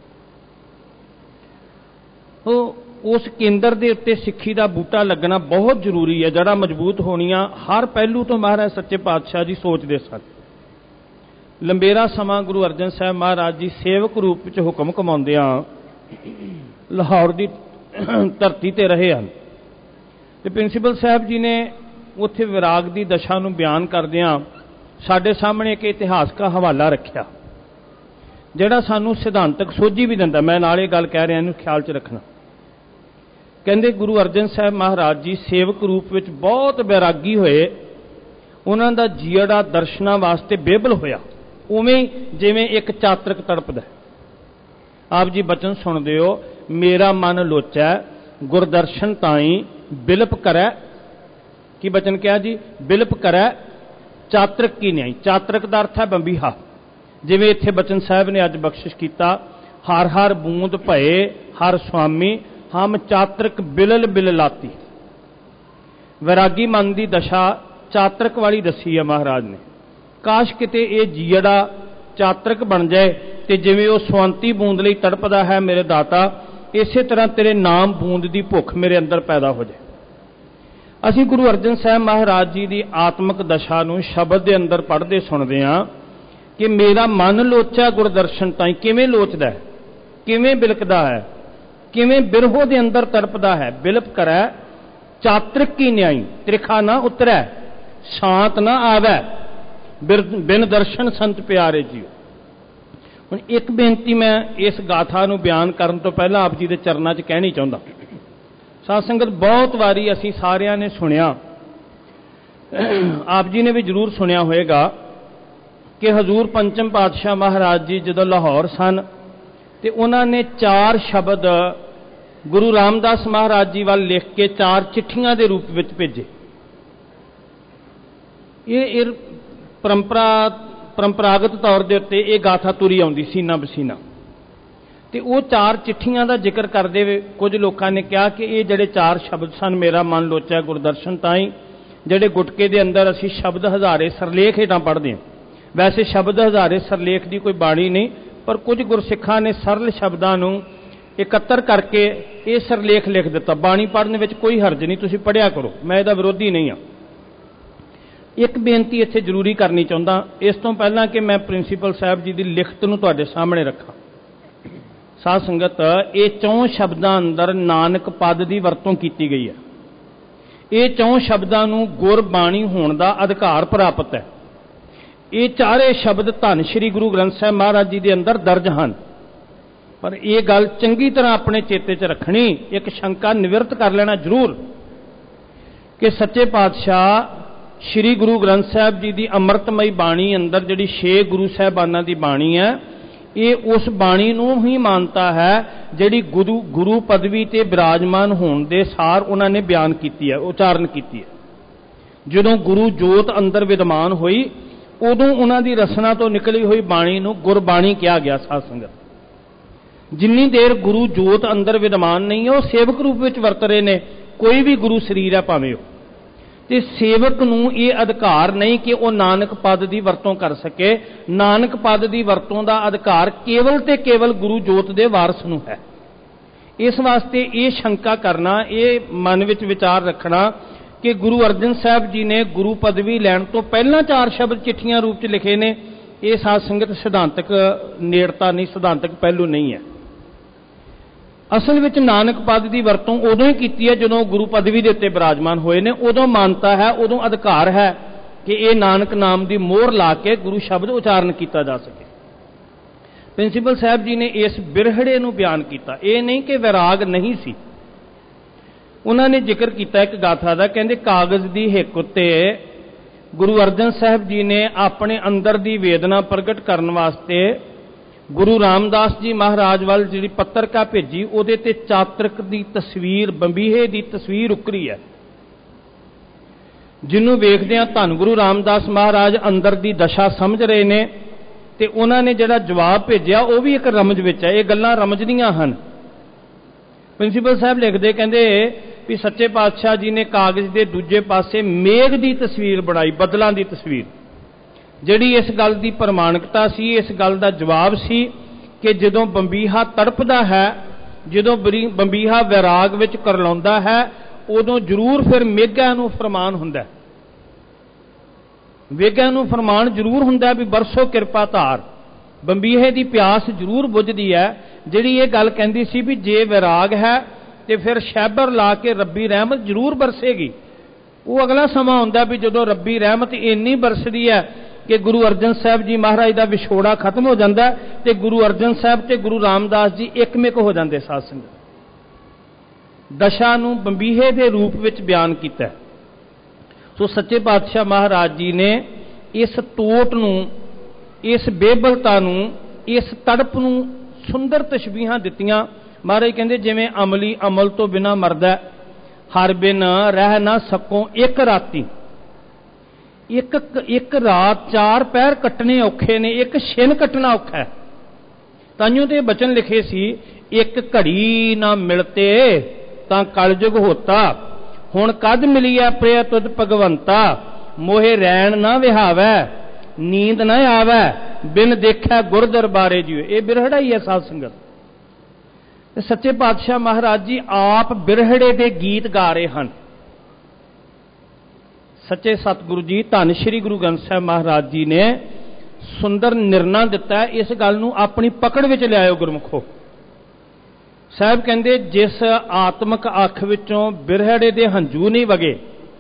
ਉਸ ਕੇਂਦਰ ਦੇ ਉੱਤੇ ਸਿੱਖੀ ਦਾ ਬੂਟਾ ਲੱਗਣਾ ਬਹੁਤ ਜ਼ਰੂਰੀ ਹੈ, ਜੜ੍ਹਾਂ ਮਜ਼ਬੂਤ ਹੋਣੀਆਂ ਹਰ ਪਹਿਲੂ ਤੋਂ ਮਹਾਰਾਜ ਸੱਚੇ ਪਾਤਸ਼ਾਹ ਜੀ ਸੋਚਦੇ ਸਨ। ਲੰਬੇਰਾ ਸਮਾਂ ਗੁਰੂ ਅਰਜਨ ਸਾਹਿਬ ਮਹਾਰਾਜ ਜੀ ਸੇਵਕ ਰੂਪ ਵਿੱਚ ਹੁਕਮ ਕਮਾਉਂਦਿਆਂ ਲਾਹੌਰ ਦੀ ਧਰਤੀ ਤੇ ਰਹੇ ਹਨ, ਤੇ ਪ੍ਰਿੰਸੀਪਲ ਸਾਹਿਬ ਜੀ ਨੇ ਉੱਥੇ ਵਿਰਾਗ ਦੀ ਦਸ਼ਾ ਨੂੰ ਬਿਆਨ ਕਰਦਿਆਂ ਸਾਡੇ ਸਾਹਮਣੇ ਇੱਕ ਇਤਿਹਾਸਕ ਹਵਾਲਾ ਰੱਖਿਆ, ਜਿਹੜਾ ਸਾਨੂੰ ਸਿਧਾਂਤਕ ਸੋਝੀ ਵੀ ਦਿੰਦਾ। ਮੈਂ ਨਾਲ ਇਹ ਗੱਲ ਕਹਿ ਰਿਹਾ, ਇਹਨੂੰ ਖਿਆਲ 'ਚ ਰੱਖਣਾ। ਕਹਿੰਦੇ ਗੁਰੂ ਅਰਜਨ ਸਾਹਿਬ ਮਹਾਰਾਜ ਜੀ ਸੇਵਕ ਰੂਪ ਵਿੱਚ ਬਹੁਤ ਵੈਰਾਗੀ ਹੋਏ, ਉਹਨਾਂ ਦਾ ਜੀੜਾ ਦਰਸ਼ਨਾਂ ਵਾਸਤੇ ਬੇਬਲ ਹੋਇਆ, ਉਵੇਂ ਜਿਵੇਂ ਇੱਕ ਚਾਤ੍ਰਿਕ ਤੜਪਦਾ। ਆਪ ਜੀ ਬਚਨ ਸੁਣਦੇ ਹੋ, ਮੇਰਾ ਮਨ ਲੋਚੈ ਗੁਰਦਰਸ਼ਨ ਤਾਈ ਬਿਲਪ ਕਰੈ। ਕੀ ਬਚਨ ਕਿਹਾ ਜੀ? ਬਿਲਪ ਕਰੈ ਚਾਤ੍ਰਿਕ ਕੀ ਨਿਆਈ। ਚਾਤ੍ਰਿਕ ਦਾ ਅਰਥ ਹੈ ਬੰਬੀਹਾ। ਜਿਵੇਂ ਇੱਥੇ ਬਚਨ ਸਾਹਿਬ ਨੇ ਅੱਜ ਬਖਸ਼ਿਸ਼ ਕੀਤਾ, ਹਰ ਹਰ ਬੂੰਦ ਭਏ ਹਰ ਸੁਆਮੀ ਹਮ ਚਾਤ੍ਰਿਕ ਬਿਲਲ ਬਿਲ ਲਾਤੀ। ਵੈਰਾਗੀ ਮਨ ਦੀ ਦਸ਼ਾ ਚਾਤ੍ਰਿਕ ਵਾਲੀ ਦੱਸੀ ਹੈ ਮਹਾਰਾਜ ਨੇ। ਕਾਸ਼ ਕਿਤੇ ਇਹ ਜੀੜਾ ਚਾਤ੍ਰਿਕ ਬਣ ਜਾਏ, ਤੇ ਜਿਵੇਂ ਉਹ ਸਵੰਤੀ ਬੂੰਦ ਲਈ ਤੜਪਦਾ ਹੈ ਮੇਰੇ ਦਾਤਾ, ਇਸੇ ਤਰ੍ਹਾਂ ਤੇਰੇ ਨਾਮ ਬੂੰਦ ਦੀ ਭੁੱਖ ਮੇਰੇ ਅੰਦਰ ਪੈਦਾ ਹੋ ਜਾਏ। ਅਸੀਂ ਗੁਰੂ ਅਰਜਨ ਸਾਹਿਬ ਮਹਾਰਾਜ ਜੀ ਦੀ ਆਤਮਿਕ ਦਸ਼ਾ ਨੂੰ ਸ਼ਬਦ ਦੇ ਅੰਦਰ ਪੜ੍ਹਦੇ ਸੁਣਦੇ ਹਾਂ ਕਿ ਮੇਰਾ ਮਨ ਲੋਚਾ ਗੁਰਦਰਸ਼ਨ ਤਾਈਂ। ਕਿਵੇਂ ਲੋਚਦਾ ਹੈ, ਕਿਵੇਂ ਬਿਲਕਦਾ ਹੈ, ਕਿਵੇਂ ਬਿਰਹੋ ਦੇ ਅੰਦਰ ਤੜਪਦਾ ਹੈ। ਬਿਲਪ ਕਰੈ ਚਾਤ੍ਰਿਕ ਕੀ ਨਿਆਈ, ਤ੍ਰਿਖਾ ਨਾ ਉਤਰੈ ਸ਼ਾਂਤ ਨਾ ਆਵੈ ਬਿਨ ਦਰਸ਼ਨ ਸੰਤ ਪਿਆਰੇ ਜੀਓ। ਹੁਣ ਇੱਕ ਬੇਨਤੀ ਮੈਂ ਇਸ ਗਾਥਾ ਨੂੰ ਬਿਆਨ ਕਰਨ ਤੋਂ ਪਹਿਲਾਂ ਆਪ ਜੀ ਦੇ ਚਰਨਾਂ 'ਚ ਕਹਿਣੀ ਚਾਹੁੰਦਾ। ਸਾਧ ਸੰਗਤ, ਬਹੁਤ ਵਾਰੀ ਅਸੀਂ ਸਾਰਿਆਂ ਨੇ ਸੁਣਿਆ, ਆਪ ਜੀ ਨੇ ਵੀ ਜ਼ਰੂਰ ਸੁਣਿਆ ਹੋਵੇਗਾ ਕਿ ਹਜ਼ੂਰ ਪੰਚਮ ਪਾਤਸ਼ਾਹ ਮਹਾਰਾਜ ਜੀ ਜਦੋਂ ਲਾਹੌਰ ਸਨ, ਤੇ ਉਹਨਾਂ ਨੇ 4 ਸ਼ਬਦ ਗੁਰੂ ਰਾਮਦਾਸ ਮਹਾਰਾਜ ਜੀ ਵੱਲ ਲਿਖ ਕੇ 4 ਚਿੱਠੀਆਂ ਦੇ ਰੂਪ ਵਿੱਚ ਭੇਜੇ। ਇਹ ਪਰੰਪਰਾਗਤ ਤੌਰ ਦੇ ਉੱਤੇ ਇਹ ਗਾਥਾ ਤੁਰੀ ਆਉਂਦੀ ਸੀਨਾ ਬਸੀਨਾ, ਤੇ ਉਹ 4 ਚਿੱਠੀਆਂ ਦਾ ਜ਼ਿਕਰ ਕਰਦੇ ਹੋਏ ਕੁਝ ਲੋਕਾਂ ਨੇ ਕਿਹਾ ਕਿ ਇਹ ਜਿਹੜੇ 4 ਸ਼ਬਦ ਸਨ, ਮੇਰਾ ਮਨ ਲੋਚਿਆ ਗੁਰਦਰਸ਼ਨ ਤਾਈਂ, ਜਿਹੜੇ ਗੁਟਕੇ ਦੇ ਅੰਦਰ ਅਸੀਂ ਸ਼ਬਦ ਹਜ਼ਾਰੇ ਸਰਲੇਖ ਹੇਠਾਂ ਪੜ੍ਹਦੇ ਹਾਂ। ਵੈਸੇ ਸ਼ਬਦ ਹਜ਼ਾਰੇ ਸਰਲੇਖ ਦੀ ਕੋਈ ਬਾਣੀ ਨਹੀਂ, ਪਰ ਕੁਝ ਗੁਰਸਿੱਖਾਂ ਨੇ ਸਰਲ ਸ਼ਬਦਾਂ ਨੂੰ ਇਕੱਤਰ ਕਰਕੇ ਇਹ ਸਰਲੇਖ ਲਿਖ ਦਿੱਤਾ। ਬਾਣੀ ਪੜ੍ਹਨ ਵਿੱਚ ਕੋਈ ਹਰਜ ਨਹੀਂ, ਤੁਸੀਂ ਪੜ੍ਹਿਆ ਕਰੋ, ਮੈਂ ਇਹਦਾ ਵਿਰੋਧੀ ਨਹੀਂ ਹਾਂ। ਇੱਕ ਬੇਨਤੀ ਇੱਥੇ ਜ਼ਰੂਰੀ ਕਰਨੀ ਚਾਹੁੰਦਾ, ਇਸ ਤੋਂ ਪਹਿਲਾਂ ਕਿ ਮੈਂ ਪ੍ਰਿੰਸੀਪਲ ਸਾਹਿਬ ਜੀ ਦੀ ਲਿਖਤ ਨੂੰ ਤੁਹਾਡੇ ਸਾਹਮਣੇ ਰੱਖਾਂ। ਸਾਧ ਸੰਗਤ, ਇਹ 4 ਸ਼ਬਦਾਂ ਅੰਦਰ ਨਾਨਕ ਪਦ ਦੀ ਵਰਤੋਂ ਕੀਤੀ ਗਈ ਹੈ। ਇਹ 4 ਸ਼ਬਦਾਂ ਨੂੰ ਗੁਰਬਾਣੀ ਹੋਣ ਦਾ ਅਧਿਕਾਰ ਪ੍ਰਾਪਤ ਹੈ। ਇਹ 4 ਸ਼ਬਦ ਧੰਨ ਸ਼੍ਰੀ ਗੁਰੂ ਗ੍ਰੰਥ ਸਾਹਿਬ ਮਹਾਰਾਜ ਜੀ ਦੇ ਅੰਦਰ ਦਰਜ ਹਨ। ਪਰ ਇਹ ਗੱਲ ਚੰਗੀ ਤਰ੍ਹਾਂ ਆਪਣੇ ਚੇਤੇ 'ਚ ਰੱਖਣੀ, ਇੱਕ ਸ਼ੰਕਾ ਨਿਵਰਤ ਕਰ ਲੈਣਾ ਜ਼ਰੂਰ, ਕਿ ਸੱਚੇ ਪਾਤਸ਼ਾਹ ਸ਼੍ਰੀ ਗੁਰੂ ਗ੍ਰੰਥ ਸਾਹਿਬ ਜੀ ਦੀ ਅੰਮ੍ਰਿਤਮਈ ਬਾਣੀ ਅੰਦਰ ਜਿਹੜੀ 6 ਗੁਰੂ ਸਾਹਿਬਾਨਾਂ ਦੀ ਬਾਣੀ ਹੈ, ਇਹ ਉਸ ਬਾਣੀ ਨੂੰ ਹੀ ਮਾਨਤਾ ਹੈ ਜਿਹੜੀ ਗੁਰੂ ਪਦਵੀ ਤੇ ਬਿਰਾਜਮਾਨ ਹੋਣ ਦੇ ਸਾਰ ਉਹਨਾਂ ਨੇ ਬਿਆਨ ਕੀਤੀ ਹੈ, ਉਚਾਰਨ ਕੀਤੀ ਹੈ। ਜਦੋਂ ਗੁਰੂ ਜੋਤ ਅੰਦਰ ਵਿਦਮਾਨ ਹੋਈ, ਉਦੋਂ ਉਹਨਾਂ ਦੀ ਰਸਨਾ ਤੋਂ ਨਿਕਲੀ ਹੋਈ ਬਾਣੀ ਨੂੰ ਗੁਰਬਾਣੀ ਕਿਹਾ ਗਿਆ। ਸਾਧ ਸੰਗਤ, ਜਿੰਨੀ ਦੇਰ ਗੁਰੂ ਜੋਤ ਅੰਦਰ ਵਿਦਮਾਨ ਨਹੀਂ ਹੈ ਉਹ ਸੇਵਕ ਰੂਪ ਵਿੱਚ ਵਰਤ ਰਹੇ ਨੇ। ਕੋਈ ਵੀ ਗੁਰੂ ਸਰੀਰ ਹੈ ਭਾਵੇਂ ਉਹ, ਤੇ ਸੇਵਕ ਨੂੰ ਇਹ ਅਧਿਕਾਰ ਨਹੀਂ ਕਿ ਉਹ ਨਾਨਕ ਪਦ ਦੀ ਵਰਤੋਂ ਕਰ ਸਕੇ। ਨਾਨਕ ਪਦ ਦੀ ਵਰਤੋਂ ਦਾ ਅਧਿਕਾਰ ਕੇਵਲ ਤੇ ਕੇਵਲ ਗੁਰੂ ਜੋਤ ਦੇ ਵਾਰਸ ਨੂੰ ਹੈ। ਇਸ ਵਾਸਤੇ ਇਹ ਸ਼ੰਕਾ ਕਰਨਾ, ਇਹ ਮਨ ਵਿੱਚ ਵਿਚਾਰ ਰੱਖਣਾ ਕਿ ਗੁਰੂ ਅਰਜਨ ਸਾਹਿਬ ਜੀ ਨੇ ਗੁਰੂ ਪਦਵੀ ਲੈਣ ਤੋਂ ਪਹਿਲਾਂ 4 ਸ਼ਬਦ ਚਿੱਠੀਆਂ ਰੂਪ 'ਚ ਲਿਖੇ ਨੇ, ਇਹ ਸਾਧ ਸੰਗਤ ਸਿਧਾਂਤਕ ਨੇੜਤਾ ਨਹੀਂ, ਸਿਧਾਂਤਕ ਪਹਿਲੂ ਨਹੀਂ ਹੈ। ਅਸਲ ਵਿੱਚ ਨਾਨਕ ਪਦ ਦੀ ਵਰਤੋਂ ਉਦੋਂ ਹੀ ਕੀਤੀ ਹੈ ਜਦੋਂ ਗੁਰੂ ਪਦਵੀ ਦੇ ਉੱਤੇ ਬਿਰਾਜਮਾਨ ਹੋਏ ਨੇ। ਉਦੋਂ ਮਾਨਤਾ ਹੈ, ਉਦੋਂ ਅਧਿਕਾਰ ਹੈ ਕਿ ਇਹ ਨਾਨਕ ਨਾਮ ਦੀ ਮੋਹਰ ਲਾ ਕੇ ਗੁਰੂ ਸ਼ਬਦ ਉਚਾਰਨ ਕੀਤਾ ਜਾ ਸਕੇ। ਪ੍ਰਿੰਸੀਪਲ ਸਾਹਿਬ ਜੀ ਨੇ ਇਸ ਬਿਰਹੜੇ ਨੂੰ ਬਿਆਨ ਕੀਤਾ। ਇਹ ਨਹੀਂ ਕਿ ਵਿਰਾਗ ਨਹੀਂ ਸੀ। ਉਹਨਾਂ ਨੇ ਜ਼ਿਕਰ ਕੀਤਾ ਇੱਕ ਗਾਥਾ ਦਾ, ਕਹਿੰਦੇ ਕਾਗਜ਼ ਦੀ ਹਿੱਕ ਉੱਤੇ ਗੁਰੂ ਅਰਜਨ ਸਾਹਿਬ ਜੀ ਨੇ ਆਪਣੇ ਅੰਦਰ ਦੀ ਵੇਦਨਾ ਪ੍ਰਗਟ ਕਰਨ ਵਾਸਤੇ ਗੁਰੂ ਰਾਮਦਾਸ ਜੀ ਮਹਾਰਾਜ ਵੱਲ ਜਿਹੜੀ ਪੱਤਰਕਾ ਭੇਜੀ, ਉਹਦੇ ਤੇ ਚਾਤ੍ਰਿਕ ਦੀ ਤਸਵੀਰ, ਬੰਬੀਹੇ ਦੀ ਤਸਵੀਰ ਉਕਰੀ ਹੈ, ਜਿਹਨੂੰ ਵੇਖਦਿਆਂ ਧੰਨ ਗੁਰੂ ਰਾਮਦਾਸ ਮਹਾਰਾਜ ਅੰਦਰ ਦੀ ਦਸ਼ਾ ਸਮਝ ਰਹੇ ਨੇ। ਤੇ ਉਹਨਾਂ ਨੇ ਜਿਹੜਾ ਜਵਾਬ ਭੇਜਿਆ ਉਹ ਵੀ ਇੱਕ ਰਮਜ ਵਿੱਚ ਹੈ। ਇਹ ਗੱਲਾਂ ਰਮਜ ਦੀਆਂ ਹਨ। ਪ੍ਰਿੰਸੀਪਲ ਸਾਹਿਬ ਲਿਖਦੇ, ਕਹਿੰਦੇ ਵੀ ਸੱਚੇ ਪਾਤਸ਼ਾਹ ਜੀ ਨੇ ਕਾਗਜ਼ ਦੇ ਦੂਜੇ ਪਾਸੇ ਮੇਘ ਦੀ ਤਸਵੀਰ ਬਣਾਈ, ਬੱਦਲਾਂ ਦੀ ਤਸਵੀਰ, ਜਿਹੜੀ ਇਸ ਗੱਲ ਦੀ ਪ੍ਰਮਾਣਿਕਤਾ ਸੀ, ਇਸ ਗੱਲ ਦਾ ਜਵਾਬ ਸੀ ਕਿ ਜਦੋਂ ਬੰਬੀਹਾ ਤੜਪਦਾ ਹੈ, ਜਦੋਂ ਬੰਬੀਹਾ ਵਿਰਾਗ ਵਿੱਚ ਕਰਲਾਉਂਦਾ ਹੈ, ਉਦੋਂ ਜ਼ਰੂਰ ਫਿਰ ਮੇਘਾਂ ਨੂੰ ਫਰਮਾਨ ਹੁੰਦਾ, ਵੇਗਾਂ ਨੂੰ ਫਰਮਾਨ ਜ਼ਰੂਰ ਹੁੰਦਾ ਵੀ ਬਰਸੋ ਕਿਰਪਾ ਧਾਰ। ਬੰਬੀਹੇ ਦੀ ਪਿਆਸ ਜ਼ਰੂਰ ਬੁਝਦੀ ਹੈ, ਜਿਹੜੀ ਇਹ ਗੱਲ ਕਹਿੰਦੀ ਸੀ ਵੀ ਜੇ ਵਿਰਾਗ ਹੈ ਤੇ ਫਿਰ ਸ਼ੈਬਰ ਲਾ ਕੇ ਰੱਬੀ ਰਹਿਮਤ ਜ਼ਰੂਰ ਬਰਸੇਗੀ। ਉਹ ਅਗਲਾ ਸਮਾਂ ਹੁੰਦਾ ਵੀ ਜਦੋਂ ਰੱਬੀ ਰਹਿਮਤ ਇੰਨੀ ਬਰਸਦੀ ਹੈ ਕਿ ਗੁਰੂ ਅਰਜਨ ਸਾਹਿਬ ਜੀ ਮਹਾਰਾਜ ਦਾ ਵਿਛੋੜਾ ਖਤਮ ਹੋ ਜਾਂਦਾ ਤੇ ਗੁਰੂ ਅਰਜਨ ਸਾਹਿਬ ਤੇ ਗੁਰੂ ਰਾਮਦਾਸ ਜੀ ਇੱਕਮਿਕ ਹੋ ਜਾਂਦੇ। ਸਾਧ ਸੰਗਤ ਦਸ਼ਾ ਨੂੰ ਬੰਬੀਹੇ ਦੇ ਰੂਪ ਵਿੱਚ ਬਿਆਨ ਕੀਤਾ। ਸੋ ਸੱਚੇ ਪਾਤਸ਼ਾਹ ਮਹਾਰਾਜ ਜੀ ਨੇ ਇਸ ਟੋਟ ਨੂੰ, ਇਸ ਬੇਬਲਤਾ ਨੂੰ, ਇਸ ਤੜਪ ਨੂੰ ਸੁੰਦਰ ਤਸ਼ਬੀਹਾਂ ਦਿੱਤੀਆਂ। ਮਹਾਰਾਜ ਕਹਿੰਦੇ ਜਿਵੇਂ ਅਮਲੀ ਅਮਲ ਤੋਂ ਬਿਨਾਂ ਮਰਦਾ, ਹਰ ਬਿਨ ਰਹਿ ਨਾ ਸਕੋ ਇੱਕ ਰਾਤੀ। ਇੱਕ ਰਾਤ 4 ਪਹਿਰ ਕੱਟਣੇ ਔਖੇ ਨੇ, ਇੱਕ ਛਿਨ ਕੱਟਣਾ ਔਖਾ ਹੈ। ਤਾਂਹੀਓ ਤੇ ਬਚਨ ਲਿਖੇ ਸੀ, ਇੱਕ ਘੜੀ ਨਾ ਮਿਲਤੇ ਤਾਂ ਕਲਯੁਗ ਹੋਤਾ, ਹੁਣ ਕਦ ਮਿਲੀਐ ਪ੍ਰਿਆ ਤੁਧ ਭਗਵੰਤਾ, ਮੋਹੇ ਰੈਣ ਨਾ ਵਿਹਾਵੈ ਨੀਂਦ ਨਾ ਆਵੈ, ਬਿਨ ਦੇਖਿਆ ਗੁਰ ਦਰਬਾਰੇ ਜੀਓ। ਇਹ ਬਿਰਹੜਾ ਹੀ ਹੈ ਸਾਧ ਸੰਗਤ। ਤੇ ਸੱਚੇ ਪਾਤਸ਼ਾਹ ਮਹਾਰਾਜ ਜੀ ਆਪ ਬਿਰਹੜੇ ਦੇ ਗੀਤ ਗਾ ਰਹੇ ਹਨ। ਸੱਚੇ ਸਤਿਗੁਰੂ ਜੀ ਧੰਨ ਸ਼੍ਰੀ ਗੁਰੂ ਗ੍ਰੰਥ ਸਾਹਿਬ ਮਹਾਰਾਜ ਜੀ ਨੇ ਸੁੰਦਰ ਨਿਰਣਾ ਦਿੱਤਾ। ਇਸ ਗੱਲ ਨੂੰ ਆਪਣੀ ਪਕੜ ਵਿੱਚ ਲਿਆਇਓ ਗੁਰਮੁਖੋ। ਸਾਹਿਬ ਕਹਿੰਦੇ ਜਿਸ ਆਤਮਕ ਅੱਖ ਵਿੱਚੋਂ ਬਿਰਹੜੇ ਦੇ ਹੰਝੂ ਨਹੀਂ ਵਗੇ,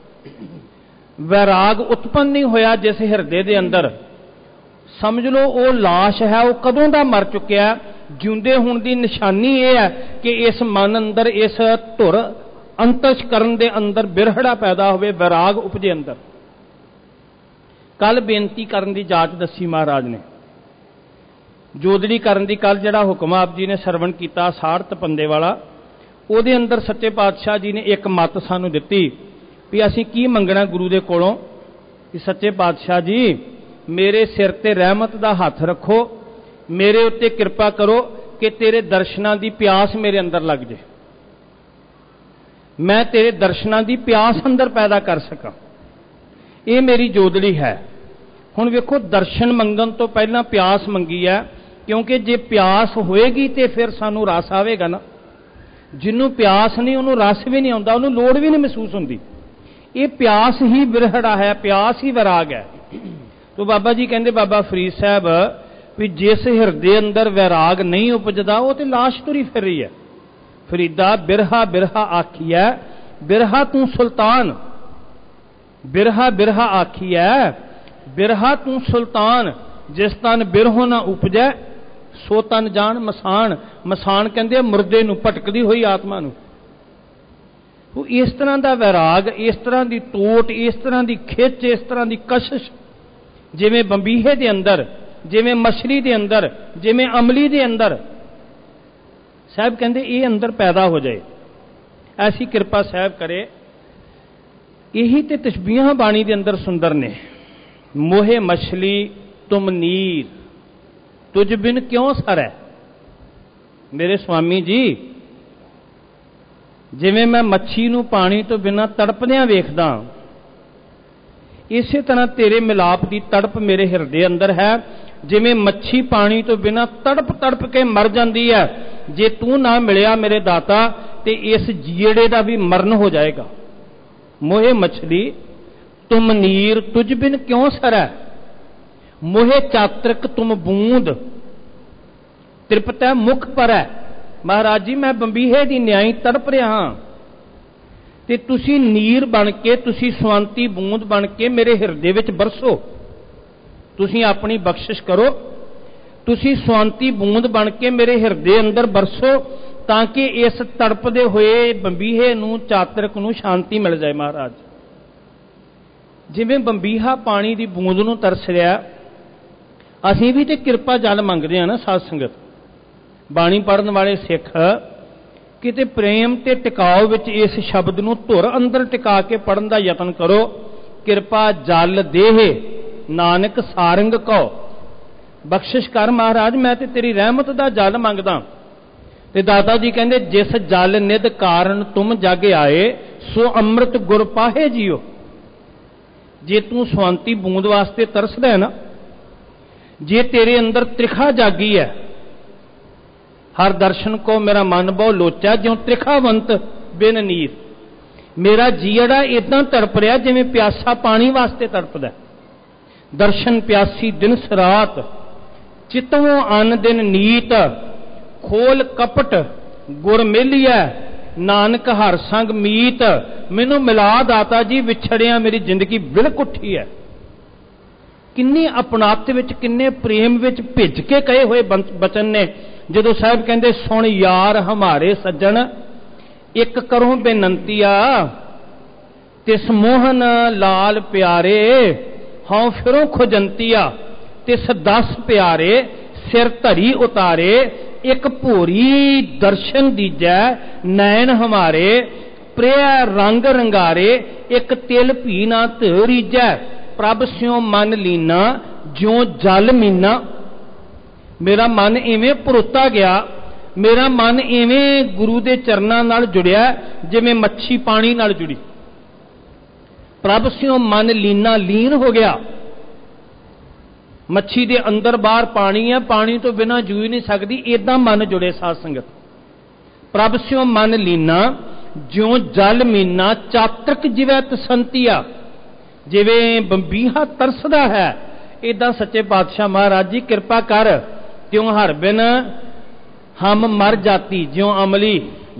ਵੈਰਾਗ ਉਤਪੰਨ ਨਹੀਂ ਹੋਇਆ ਜਿਸ ਹਿਰਦੇ ਦੇ ਅੰਦਰ, ਸਮਝ ਲਓ ਉਹ ਲਾਸ਼ ਹੈ, ਉਹ ਕਦੋਂ ਦਾ ਮਰ ਚੁੱਕਿਆ। ਜਿਉਂਦੇ ਹੋਣ ਦੀ ਨਿਸ਼ਾਨੀ ਇਹ ਹੈ ਕਿ ਇਸ ਮਨ ਅੰਦਰ, ਇਸ ਧੁਰ ਅੰਤਸ਼ਕਰਨ ਦੇ ਅੰਦਰ ਬਿਰਹੜਾ ਪੈਦਾ ਹੋਵੇ, ਵੈਰਾਗ ਉਪਜੇ ਅੰਦਰ। ਕੱਲ ਬੇਨਤੀ ਕਰਨ ਦੀ ਜਾਚ ਦੱਸੀ ਮਹਾਰਾਜ ਨੇ, ਜੋਦੜੀ ਕਰਨ ਦੀ। ਕੱਲ ਜਿਹੜਾ ਹੁਕਮ ਆਪ ਜੀ ਨੇ ਸਰਵਣ ਕੀਤਾ ਸਾੜਤ ਪੰਦੇ ਵਾਲਾ, ਉਹਦੇ ਅੰਦਰ ਸੱਚੇ ਪਾਤਸ਼ਾਹ ਜੀ ਨੇ ਇੱਕ ਮੱਤ ਸਾਨੂੰ ਦਿੱਤੀ ਵੀ ਅਸੀਂ ਕੀ ਮੰਗਣਾ ਗੁਰੂ ਦੇ ਕੋਲੋਂ, ਕਿ ਸੱਚੇ ਪਾਤਸ਼ਾਹ ਜੀ ਮੇਰੇ ਸਿਰ ਤੇ ਰਹਿਮਤ ਦਾ ਹੱਥ ਰੱਖੋ, ਮੇਰੇ ਉੱਤੇ ਕਿਰਪਾ ਕਰੋ ਕਿ ਤੇਰੇ ਦਰਸ਼ਨਾਂ ਦੀ ਪਿਆਸ ਮੇਰੇ ਅੰਦਰ ਲੱਗ ਜੇ, ਮੈਂ ਤੇਰੇ ਦਰਸ਼ਨਾਂ ਦੀ ਪਿਆਸ ਅੰਦਰ ਪੈਦਾ ਕਰ ਸਕਾਂ। ਇਹ ਮੇਰੀ ਜੋਦੜੀ ਹੈ। ਹੁਣ ਵੇਖੋ, ਦਰਸ਼ਨ ਮੰਗਣ ਤੋਂ ਪਹਿਲਾਂ ਪਿਆਸ ਮੰਗੀ ਹੈ, ਕਿਉਂਕਿ ਜੇ ਪਿਆਸ ਹੋਏਗੀ ਤੇ ਫਿਰ ਸਾਨੂੰ ਰਸ ਆਵੇਗਾ ਨਾ। ਜਿਹਨੂੰ ਪਿਆਸ ਨਹੀਂ ਉਹਨੂੰ ਰਸ ਵੀ ਨਹੀਂ ਆਉਂਦਾ, ਉਹਨੂੰ ਲੋੜ ਵੀ ਨਹੀਂ ਮਹਿਸੂਸ ਹੁੰਦੀ। ਇਹ ਪਿਆਸ ਹੀ ਬਿਰਹੜਾ ਹੈ, ਪਿਆਸ ਹੀ ਵਿਰਾਗ ਹੈ। ਤੋ ਬਾਬਾ ਜੀ ਕਹਿੰਦੇ, ਬਾਬਾ ਫਰੀਦ ਸਾਹਿਬ, ਵੀ ਜਿਸ ਹਿਰਦੇ ਅੰਦਰ ਵੈਰਾਗ ਨਹੀਂ ਉਪਜਦਾ ਉਹ ਤੇ ਲਾਸ਼ ਤੁਰੀ ਫਿਰ ਰਹੀ ਹੈ। ਫਰੀਦਾ ਬਿਰਹਾ ਬਿਰਹਾ ਆਖੀਐ, ਬਿਰਹਾ ਤੂੰ ਸੁਲਤਾਨ, ਬਿਰਹਾ ਬਿਰਹਾ ਆਖੀਐ, ਬਿਰਹਾ ਤੂੰ ਸੁਲਤਾਨ, ਜਿਸ ਤਨ ਬਿਰਹੋ ਨਾ ਉਪਜੈ ਸੋ ਤਨ ਜਾਣ ਮਸਾਨ। ਮਸਾਨ ਕਹਿੰਦੇ ਮੁਰਦੇ ਨੂੰ, ਭਟਕਦੀ ਹੋਈ ਆਤਮਾ ਨੂੰ। ਉਹ ਇਸ ਤਰ੍ਹਾਂ ਦਾ ਵੈਰਾਗ, ਇਸ ਤਰ੍ਹਾਂ ਦੀ ਟੋਟ, ਇਸ ਤਰ੍ਹਾਂ ਦੀ ਖਿੱਚ, ਇਸ ਤਰ੍ਹਾਂ ਦੀ ਕਸ਼ਿਸ਼, ਜਿਵੇਂ ਬੰਬੀਹੇ ਦੇ ਅੰਦਰ, ਜਿਵੇਂ ਮਛਲੀ ਦੇ ਅੰਦਰ, ਜਿਵੇਂ ਅਮਲੀ ਦੇ ਅੰਦਰ, ਸਾਹਿਬ ਕਹਿੰਦੇ ਇਹ ਅੰਦਰ ਪੈਦਾ ਹੋ ਜਾਏ। ਐਸੀ ਕਿਰਪਾ ਸਾਹਿਬ ਕਰੇ। ਇਹੀ ਤੇ ਤਸ਼ਬੀਹਾਂ ਬਾਣੀ ਦੇ ਅੰਦਰ ਸੁੰਦਰ ਨੇ। ਮੋਹੇ ਮਛਲੀ ਤੁਮ ਨੀਰ, ਤੁਝ ਬਿਨ ਕਿਉਂ ਸਰੈ। ਮੇਰੇ ਸੁਆਮੀ ਜੀ, ਜਿਵੇਂ ਮੈਂ ਮੱਛੀ ਨੂੰ ਪਾਣੀ ਤੋਂ ਬਿਨਾਂ ਤੜਪਦਿਆਂ ਵੇਖਦਾ, ਇਸੇ ਤਰ੍ਹਾਂ ਤੇਰੇ ਮਿਲਾਪ ਦੀ ਤੜਪ ਮੇਰੇ ਹਿਰਦੇ ਅੰਦਰ ਹੈ। ਜਿਵੇਂ ਮੱਛੀ ਪਾਣੀ ਤੋਂ ਬਿਨਾਂ ਤੜਪ ਤੜਪ ਕੇ ਮਰ ਜਾਂਦੀ ਹੈ, ਜੇ ਤੂੰ ਨਾ ਮਿਲਿਆ ਮੇਰੇ ਦਾਤਾ ਤੇ ਇਸ ਜੀੜੇ ਦਾ ਵੀ ਮਰਨ ਹੋ ਜਾਏਗਾ। ਮੋਹੇ ਮਛਲੀ ਤੁਮ ਨੀਰ ਤੁਝ ਬਿਨ ਕਿਉਂ ਸਰੈ, ਮੋਹੇ ਚਾਤਰਕ ਤੁਮ ਬੂੰਦ ਤ੍ਰਿਪਤੈ ਮੁਖ ਪਰੈ। ਮਹਾਰਾਜ ਜੀ, ਮੈਂ ਬੰਬੀਹੇ ਦੀ ਨਿਆਈ ਤੜਪ ਰਿਹਾ ਹਾਂ ਤੇ ਤੁਸੀਂ ਨੀਰ ਬਣ ਕੇ, ਤੁਸੀਂ ਸਵੰਤੀ ਬੂੰਦ ਬਣ ਕੇ ਮੇਰੇ ਹਿਰਦੇ ਵਿੱਚ ਬਰਸੋ। ਤੁਸੀਂ ਆਪਣੀ ਬਖਸ਼ਿਸ਼ ਕਰੋ, ਤੁਸੀਂ ਸਵੰਤੀ ਬੂੰਦ ਬਣ ਕੇ ਮੇਰੇ ਹਿਰਦੇ ਅੰਦਰ ਬਰਸੋ, ਤਾਂ ਕਿ ਇਸ ਤੜਪਦੇ ਹੋਏ ਬੰਬੀਹੇ ਨੂੰ, ਚਾਤਰਕ ਨੂੰ ਸ਼ਾਂਤੀ ਮਿਲ ਜਾਏ। ਮਹਾਰਾਜ, ਜਿਵੇਂ ਬੰਬੀਹਾ ਪਾਣੀ ਦੀ ਬੂੰਦ ਨੂੰ ਤਰਸ ਰਿਹਾ, ਅਸੀਂ ਵੀ ਤੇ ਕਿਰਪਾ ਜਲ ਮੰਗਦੇ ਹਾਂ ਨਾ। ਸਾਧ ਸੰਗਤ, ਬਾਣੀ ਪੜ੍ਹਨ ਵਾਲੇ ਸਿੱਖ ਕਿਤੇ ਪ੍ਰੇਮ ਤੇ ਟਿਕਾਓ ਵਿੱਚ ਇਸ ਸ਼ਬਦ ਨੂੰ ਧੁਰ ਅੰਦਰ ਟਿਕਾ ਕੇ ਪੜ੍ਹਨ ਦਾ ਯਤਨ ਕਰੋ। ਕਿਰਪਾ ਜਲ ਦੇਹ ਨਾਨਕ ਸਾਰੰਗ ਕਉ, ਬਖਸ਼ਿਸ਼ ਕਰ ਮਹਾਰਾਜ, ਮੈਂ ਤੇ ਤੇਰੀ ਰਹਿਮਤ ਦਾ ਜਲ ਮੰਗਦਾ। ਤੇ ਦਾਤਾ ਜੀ ਕਹਿੰਦੇ, ਜਿਸ ਜਲ ਨਿਧ ਕਾਰਨ ਤੁਮ ਜਗ ਆਏ, ਸੋ ਅੰਮ੍ਰਿਤ ਗੁਰ ਪਾਹੇ ਜੀਓ। ਜੇ ਤੂੰ ਸਵੰਤੀ ਬੂੰਦ ਵਾਸਤੇ ਤਰਸਦਾ ਹੈ ਨਾ, ਜੇ ਤੇਰੇ ਅੰਦਰ ਤ੍ਰਿਖਾ ਜਾਗੀ ਹੈ, ਹਰ ਦਰਸ਼ਨ ਕੋ ਮੇਰਾ ਮਨ ਬਹੁ ਲੋਚਾ, ਜਿਉਂ ਤ੍ਰਿਖਾਵੰਤ ਬਿਨ ਨੀਰ। ਮੇਰਾ ਜੀੜਾ ਇਦਾਂ ਤੜਪ ਰਿਹਾ ਜਿਵੇਂ ਪਿਆਸਾ ਪਾਣੀ ਵਾਸਤੇ ਤੜਪਦਾ। ਦਰਸ਼ਨ ਪਿਆਸੀ ਦਿਨ ਸਰਾਤ, ਚਿਤਵੋਂ ਅਨ ਦਿਨ ਨੀਤ, ਖੋਲ ਕਪਟ ਗੁਰ ਮੇਲੀਐ, ਨਾਨਕ ਹਰ ਸੰਗ ਮੀਤ। ਮੈਨੂੰ ਮਿਲਾ ਦਾਤਾ ਜੀ, ਵਿਛੜਿਆ ਮੇਰੀ ਜ਼ਿੰਦਗੀ ਬਿਲਕ ਉੱਠੀ ਹੈ। ਕਿੰਨੀ ਅਪਣਾਤ ਵਿੱਚ, ਕਿੰਨੇ ਪ੍ਰੇਮ ਵਿੱਚ ਭਿੱਜ ਕੇ ਕਹੇ ਹੋਏ ਬਚਨ ਨੇ। ਜਦੋਂ ਸਾਹਿਬ ਕਹਿੰਦੇ, ਸੁਣ ਯਾਰ ਹਮਾਰੇ ਸੱਜਣ, ਇੱਕ ਕਰੋ ਬੇਨੰਤੀਆ, ਤਿਸ ਮੋਹਨ ਲਾਲ ਪਿਆਰੇ, ਹਉ ਫਿਰੋਂ ਖੁਜੰਤੀਆ, ਤਿਸ 10 ਪਿਆਰੇ ਸਿਰ ਧਰੀ ਉਤਾਰੇ, ਇੱਕ ਭੋਰੀ ਦਰਸ਼ਨ ਦੀਜੈ ਨੈਣ ਹਮਾਰੇ, ਪ੍ਰਿਆ ਰੰਗ ਰੰਗਾਰੇ, ਇੱਕ ਤਿਲ ਭੀ ਨਾ ਧਰੀਜੈ, ਪ੍ਰਭ ਸਿਉ ਮਨ ਲੀਨਾ, ਜਿਉਂ ਜਲ ਮੀਨਾ। ਮੇਰਾ ਮਨ ਇਵੇਂ ਭਰੋਤਾ ਗਿਆ, ਮੇਰਾ ਮਨ ਇਵੇਂ ਗੁਰੂ ਦੇ ਚਰਨਾਂ ਨਾਲ ਜੁੜਿਆ ਜਿਵੇਂ ਮੱਛੀ ਪਾਣੀ ਨਾਲ ਜੁੜੀ। ਪ੍ਰਭ ਸਿਉ ਮਨ ਲੀਨਾ, ਲੀਨ ਹੋ ਗਿਆ। ਮੱਛੀ ਦੇ ਅੰਦਰ ਬਾਹਰ ਪਾਣੀ ਹੈ, ਪਾਣੀ ਤੋਂ ਬਿਨਾਂ ਜੂ ਹੀ ਨਹੀਂ ਸਕਦੀ, ਇਦਾਂ ਮਨ ਜੁੜੇ। ਸਾਧ ਸੰਗਤ, ਪ੍ਰਭ ਸਿਉ ਮਨ ਲੀਨਾ, ਜਿਉਂ ਜਲ ਮੀਨਾ, ਚਾਤਰਕ ਜਿਵੇਂ ਤਸੰਤੀਆ। ਜਿਵੇਂ ਬੰਬੀਹਾ ਤਰਸਦਾ ਹੈ, ਇਦਾਂ ਸੱਚੇ ਪਾਤਸ਼ਾਹ ਮਹਾਰਾਜ ਜੀ ਕਿਰਪਾ ਕਰ। ਤਿਉਂ ਹਰ ਬਿਨ ਹਮ ਮਰ ਜਾਤੀ, ਜਿਉਂ ਅਮਲੀ,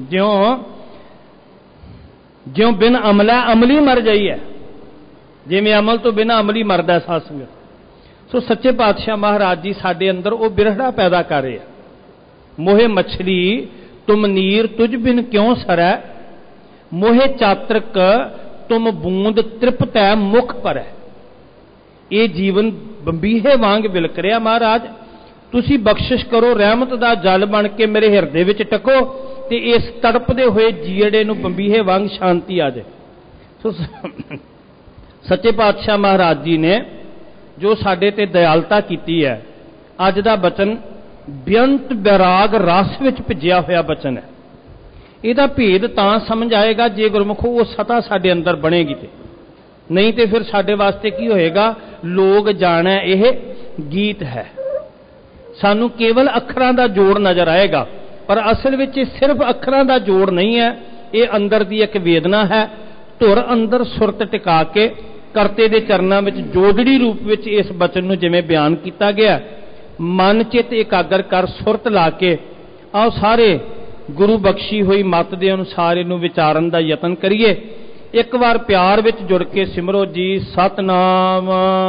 ਜਿਉਂ ਬਿਨ ਅਮਲਾ ਅਮਲੀ ਮਰ ਜਾਈ ਹੈ, ਜਿਵੇਂ ਅਮਲ ਤੋਂ ਬਿਨਾਂ ਅਮਲੀ ਮਰਦਾ। ਸਾਧ ਸੰਗਤ, ਸੋ ਸੱਚੇ ਪਾਤਸ਼ਾਹ ਮਹਾਰਾਜ ਜੀ ਸਾਡੇ ਅੰਦਰ ਉਹ ਬਿਰਹੜਾ ਪੈਦਾ ਕਰ ਰਹੇ ਆ। ਮੋਹੇ ਮਛਲੀ ਤੁਮ ਨੀਰ ਤੁਝ ਬਿਨ ਕਿਉਂ ਸਰੈ, ਮੋਹੇ ਚਾਤਰਕ ਤੁਮ ਬੂੰਦ ਤ੍ਰਿਪਤੈ ਮੁਖ ਪਰੈ। ਇਹ ਜੀਵਨ ਬੰਬੀਹੇ ਵਾਂਗ ਵਿਲਕ ਰਿਹਾ। ਮਹਾਰਾਜ, ਤੁਸੀਂ ਬਖਸ਼ਿਸ਼ ਕਰੋ, ਰਹਿਮਤ ਦਾ ਜਲ ਬਣ ਕੇ ਮੇਰੇ ਹਿਰਦੇ ਵਿੱਚ ਟਕੋ ਤੇ ਇਸ ਤੜਪਦੇ ਹੋਏ ਜੀੜੇ ਨੂੰ ਬੰਬੀਹੇ ਵਾਂਗ ਸ਼ਾਂਤੀ ਆ ਜਾਏ। ਸੋ ਸੱਚੇ ਪਾਤਸ਼ਾਹ ਮਹਾਰਾਜ ਜੀ ਨੇ ਜੋ ਸਾਡੇ ਤੇ ਦਇਆਲਤਾ ਕੀਤੀ ਹੈ, ਅੱਜ ਦਾ ਬਚਨ ਬੇਅੰਤ ਬੈਰਾਗ ਰਸ ਵਿੱਚ ਭਿੱਜਿਆ ਹੋਇਆ ਬਚਨ ਹੈ। ਇਹਦਾ ਭੇਦ ਤਾਂ ਸਮਝ ਆਏਗਾ ਜੇ ਗੁਰਮੁਖੋ ਉਹ ਸਤਾ ਸਾਡੇ ਅੰਦਰ ਬਣੇਗੀ ਤੇ, ਨਹੀਂ ਤੇ ਫਿਰ ਸਾਡੇ ਵਾਸਤੇ ਕੀ ਹੋਏਗਾ? ਲੋਕ ਜਾਣੈ ਇਹ ਗੀਤ ਹੈ। ਸਾਨੂੰ ਕੇਵਲ ਅੱਖਰਾਂ ਦਾ ਜੋੜ ਨਜ਼ਰ ਆਏਗਾ, ਪਰ ਅਸਲ ਵਿੱਚ ਇਹ ਸਿਰਫ ਅੱਖਰਾਂ ਦਾ ਜੋੜ ਨਹੀਂ ਹੈ, ਇਹ ਅੰਦਰ ਦੀ ਇੱਕ ਵੇਦਨਾ ਹੈ। ਧੁਰ ਅੰਦਰ ਸੁਰਤ ਟਿਕਾ ਕੇ ਕਰਤੇ ਦੇ ਚਰਨਾਂ ਵਿੱਚ ਜੋਦੜੀ ਰੂਪ ਵਿੱਚ ਇਸ ਬਚਨ ਨੂੰ ਜਿਵੇਂ ਬਿਆਨ ਕੀਤਾ ਗਿਆ, ਮਨ ਚਿੱਤ ਇਕਾਗਰ ਕਰ ਸੁਰਤ ਲਾ ਕੇ ਆਓ ਸਾਰੇ ਗੁਰੂ ਬਖਸ਼ੀ ਹੋਈ ਮੱਤ ਦੇ ਅਨੁਸਾਰ ਇਹਨੂੰ ਵਿਚਾਰਨ ਦਾ ਯਤਨ ਕਰੀਏ। ਇੱਕ ਵਾਰ ਪਿਆਰ ਵਿੱਚ ਜੁੜ ਕੇ ਸਿਮਰੋ ਜੀ, ਸਤਨਾਮ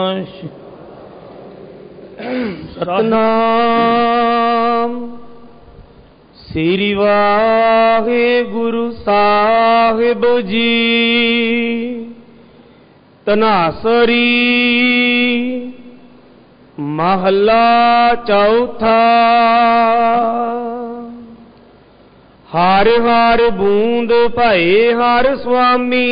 ਸਤਨਾਮ ਸ੍ਰੀ ਵਾਹਿਗੁਰੂ ਸਾਹਿਬ ਜੀ। ਧਨਾਸਰੀ ਮਹੱਲਾ ਚੌਥਾ। ਹਰ ਹਰ ਬੂੰਦ ਭਏ ਹਰ ਸੁਆਮੀ,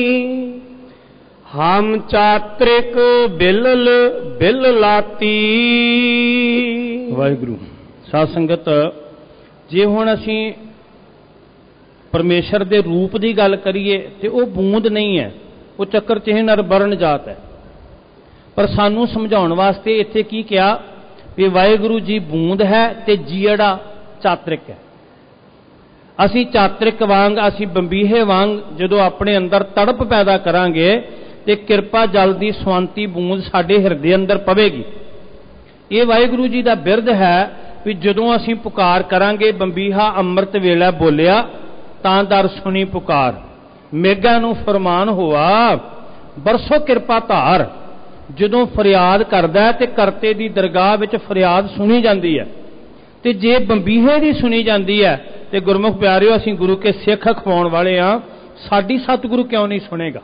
ਹਮ ਚਾਤ੍ਰਿਕ ਬਿਲਲ ਬਿਲ ਲਾਤੀ। ਵਾਹਿਗੁਰੂ। ਸਾਧ ਸੰਗਤ, ਜੇ ਹੁਣ ਅਸੀਂ परमेश्वर के रूप की गल करिए तो वह बूंद नहीं है, वो चक्कर चिन्ह अर वर्ण जात है। पर सानू समझाउण वास्ते इत्थे की कहा भी वाहिगुरू जी बूंद है ते जीड़ा चात्रिक है। असी चात्रिक वांग, असी बंबीहे वांग जदों अपने अंदर तड़प पैदा करांगे ते किरपा जल दी स्वांती बूंद साडे हिरदे अंदर पवेगी। ये वाहिगुरू जी का बिरद है भी जदों असी पुकार करांगे, बंबीहा अमृत वेला बोलिया तां दर सुनी पुकार, मेघा नूं फरमान हुआ बरसो किरपा धार। जदों फरियाद करदा है ते करते दी दरगाह विच फरियाद सुनी जाती है, ते जे बंबीहे दी सुनी जाती है ते गुरमुख प्यारिओ असीं गुरु के सिख खवाउण वाले हाँ, साडी सतगुरु क्यों नहीं सुनेगा।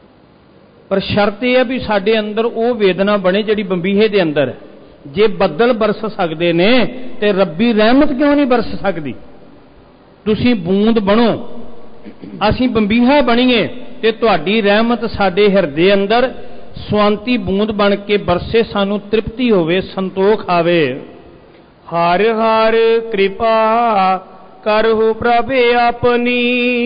पर शर्त यह है भी साडे अंदर वो वेदना बने जिहड़ी बंबीहे दे अंदर है। जे बदल बरस सकते ने ते रब्बी रहमत क्यों नहीं बरस सकती। तुसी बूंद बनो, असी बंबीहा बनीए ते तुहाडी रहमत साडे हिरदे अंदर स्वांती बूंद बन के बरसे, सानू तृप्ति होवे, संतोख आवे। हर हर कृपा करहु प्रभे अपनी,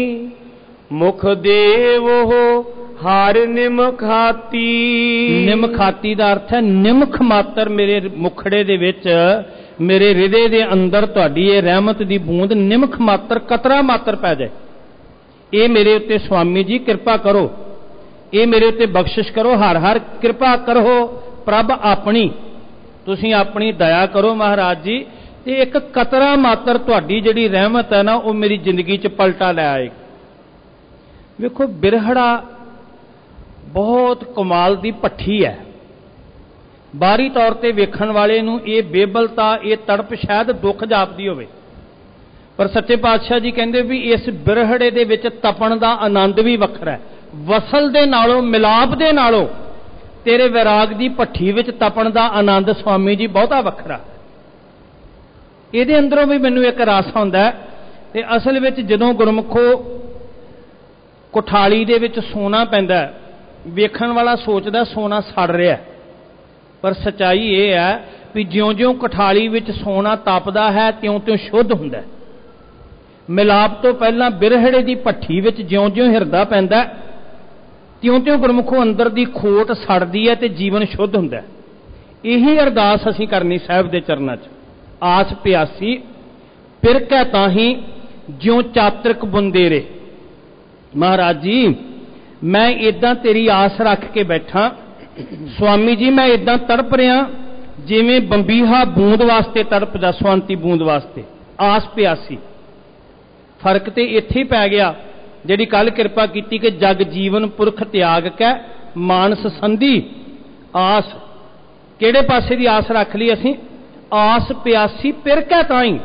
मुख देव हो हर निमखाती। निमखाती का अर्थ है निमख मात्र मेरे मुखड़े दे विच, मेरे हृदय के अंदर तुहाडी ये रहमत दी बूंद निमख मात्र, कतरा मात्र पै जाए। ये मेरे उत्ते स्वामी जी कृपा करो, ये मेरे उत्ते बख्शिश करो। हर हर कृपा करो प्रभ अपनी, तुसी अपनी दया करो महाराज जी। ते एक कतरा मात्र तुहाडी जिहड़ी रहमत है ना, वो मेरी जिंदगी च पलटा लै आएगी। वेखो बिरहड़ा बहुत कमाल दी भट्ठी है। बाहरी तौर पर वेखण वाले नूं ये बेबलता, ये तड़प शायद दुख जापदी होवे, पर सच्चे पातशाह जी कहंदे भी इस बिरहड़े दे विच तपण दा आनंद भी वखरा है। वसल दे नालों, मिलाप दे नालों तेरे वैराग दी भट्ठी विच तपण दा आनंद स्वामी जी बहुता वखरा। इहदे अंदरों भी मैनूं एक रस आउंदा है। ते असल विच जदों गुरमुखो कोठाली दे विच सोना पैंदा है, वेखण वाला सोचदा सोना सड़ रिहा है, पर सच्चाई ये है भी ज्यों-ज्यों कोठाली विच सोना तपदा है त्यों-त्यों शुद्ध हुंदा है। मिलाप तो पहला बिरहड़े की भट्ठी विच ज्यों-ज्यों हिरदा पैंदा त्यों-त्यों गुरमुखों अंदर की खोट सड़दी है ते जीवन शुद्ध हुंदा है। यही अरदास असीं करनी साहिब दे चरनां च। आस प्यासी पिरकै ताही ज्यों चातरिक बुंदेरे। महाराज जी मैं इदां तेरी आस रख के बैठा, स्वामी जी मैं इदां तड़प रहा जिवें बंबीहा बूंद वास्ते तड़पदा, स्वांती बूंद वास्ते। आस प्यासी फर्क तो इत्थे ही पै गया जिहड़ी कल कृपा की कि जग जीवन पुरख त्याग कै मानस संधि आस। किहड़े पासे की आस रख ली असीं? आस प्यासी पिरकै ताई,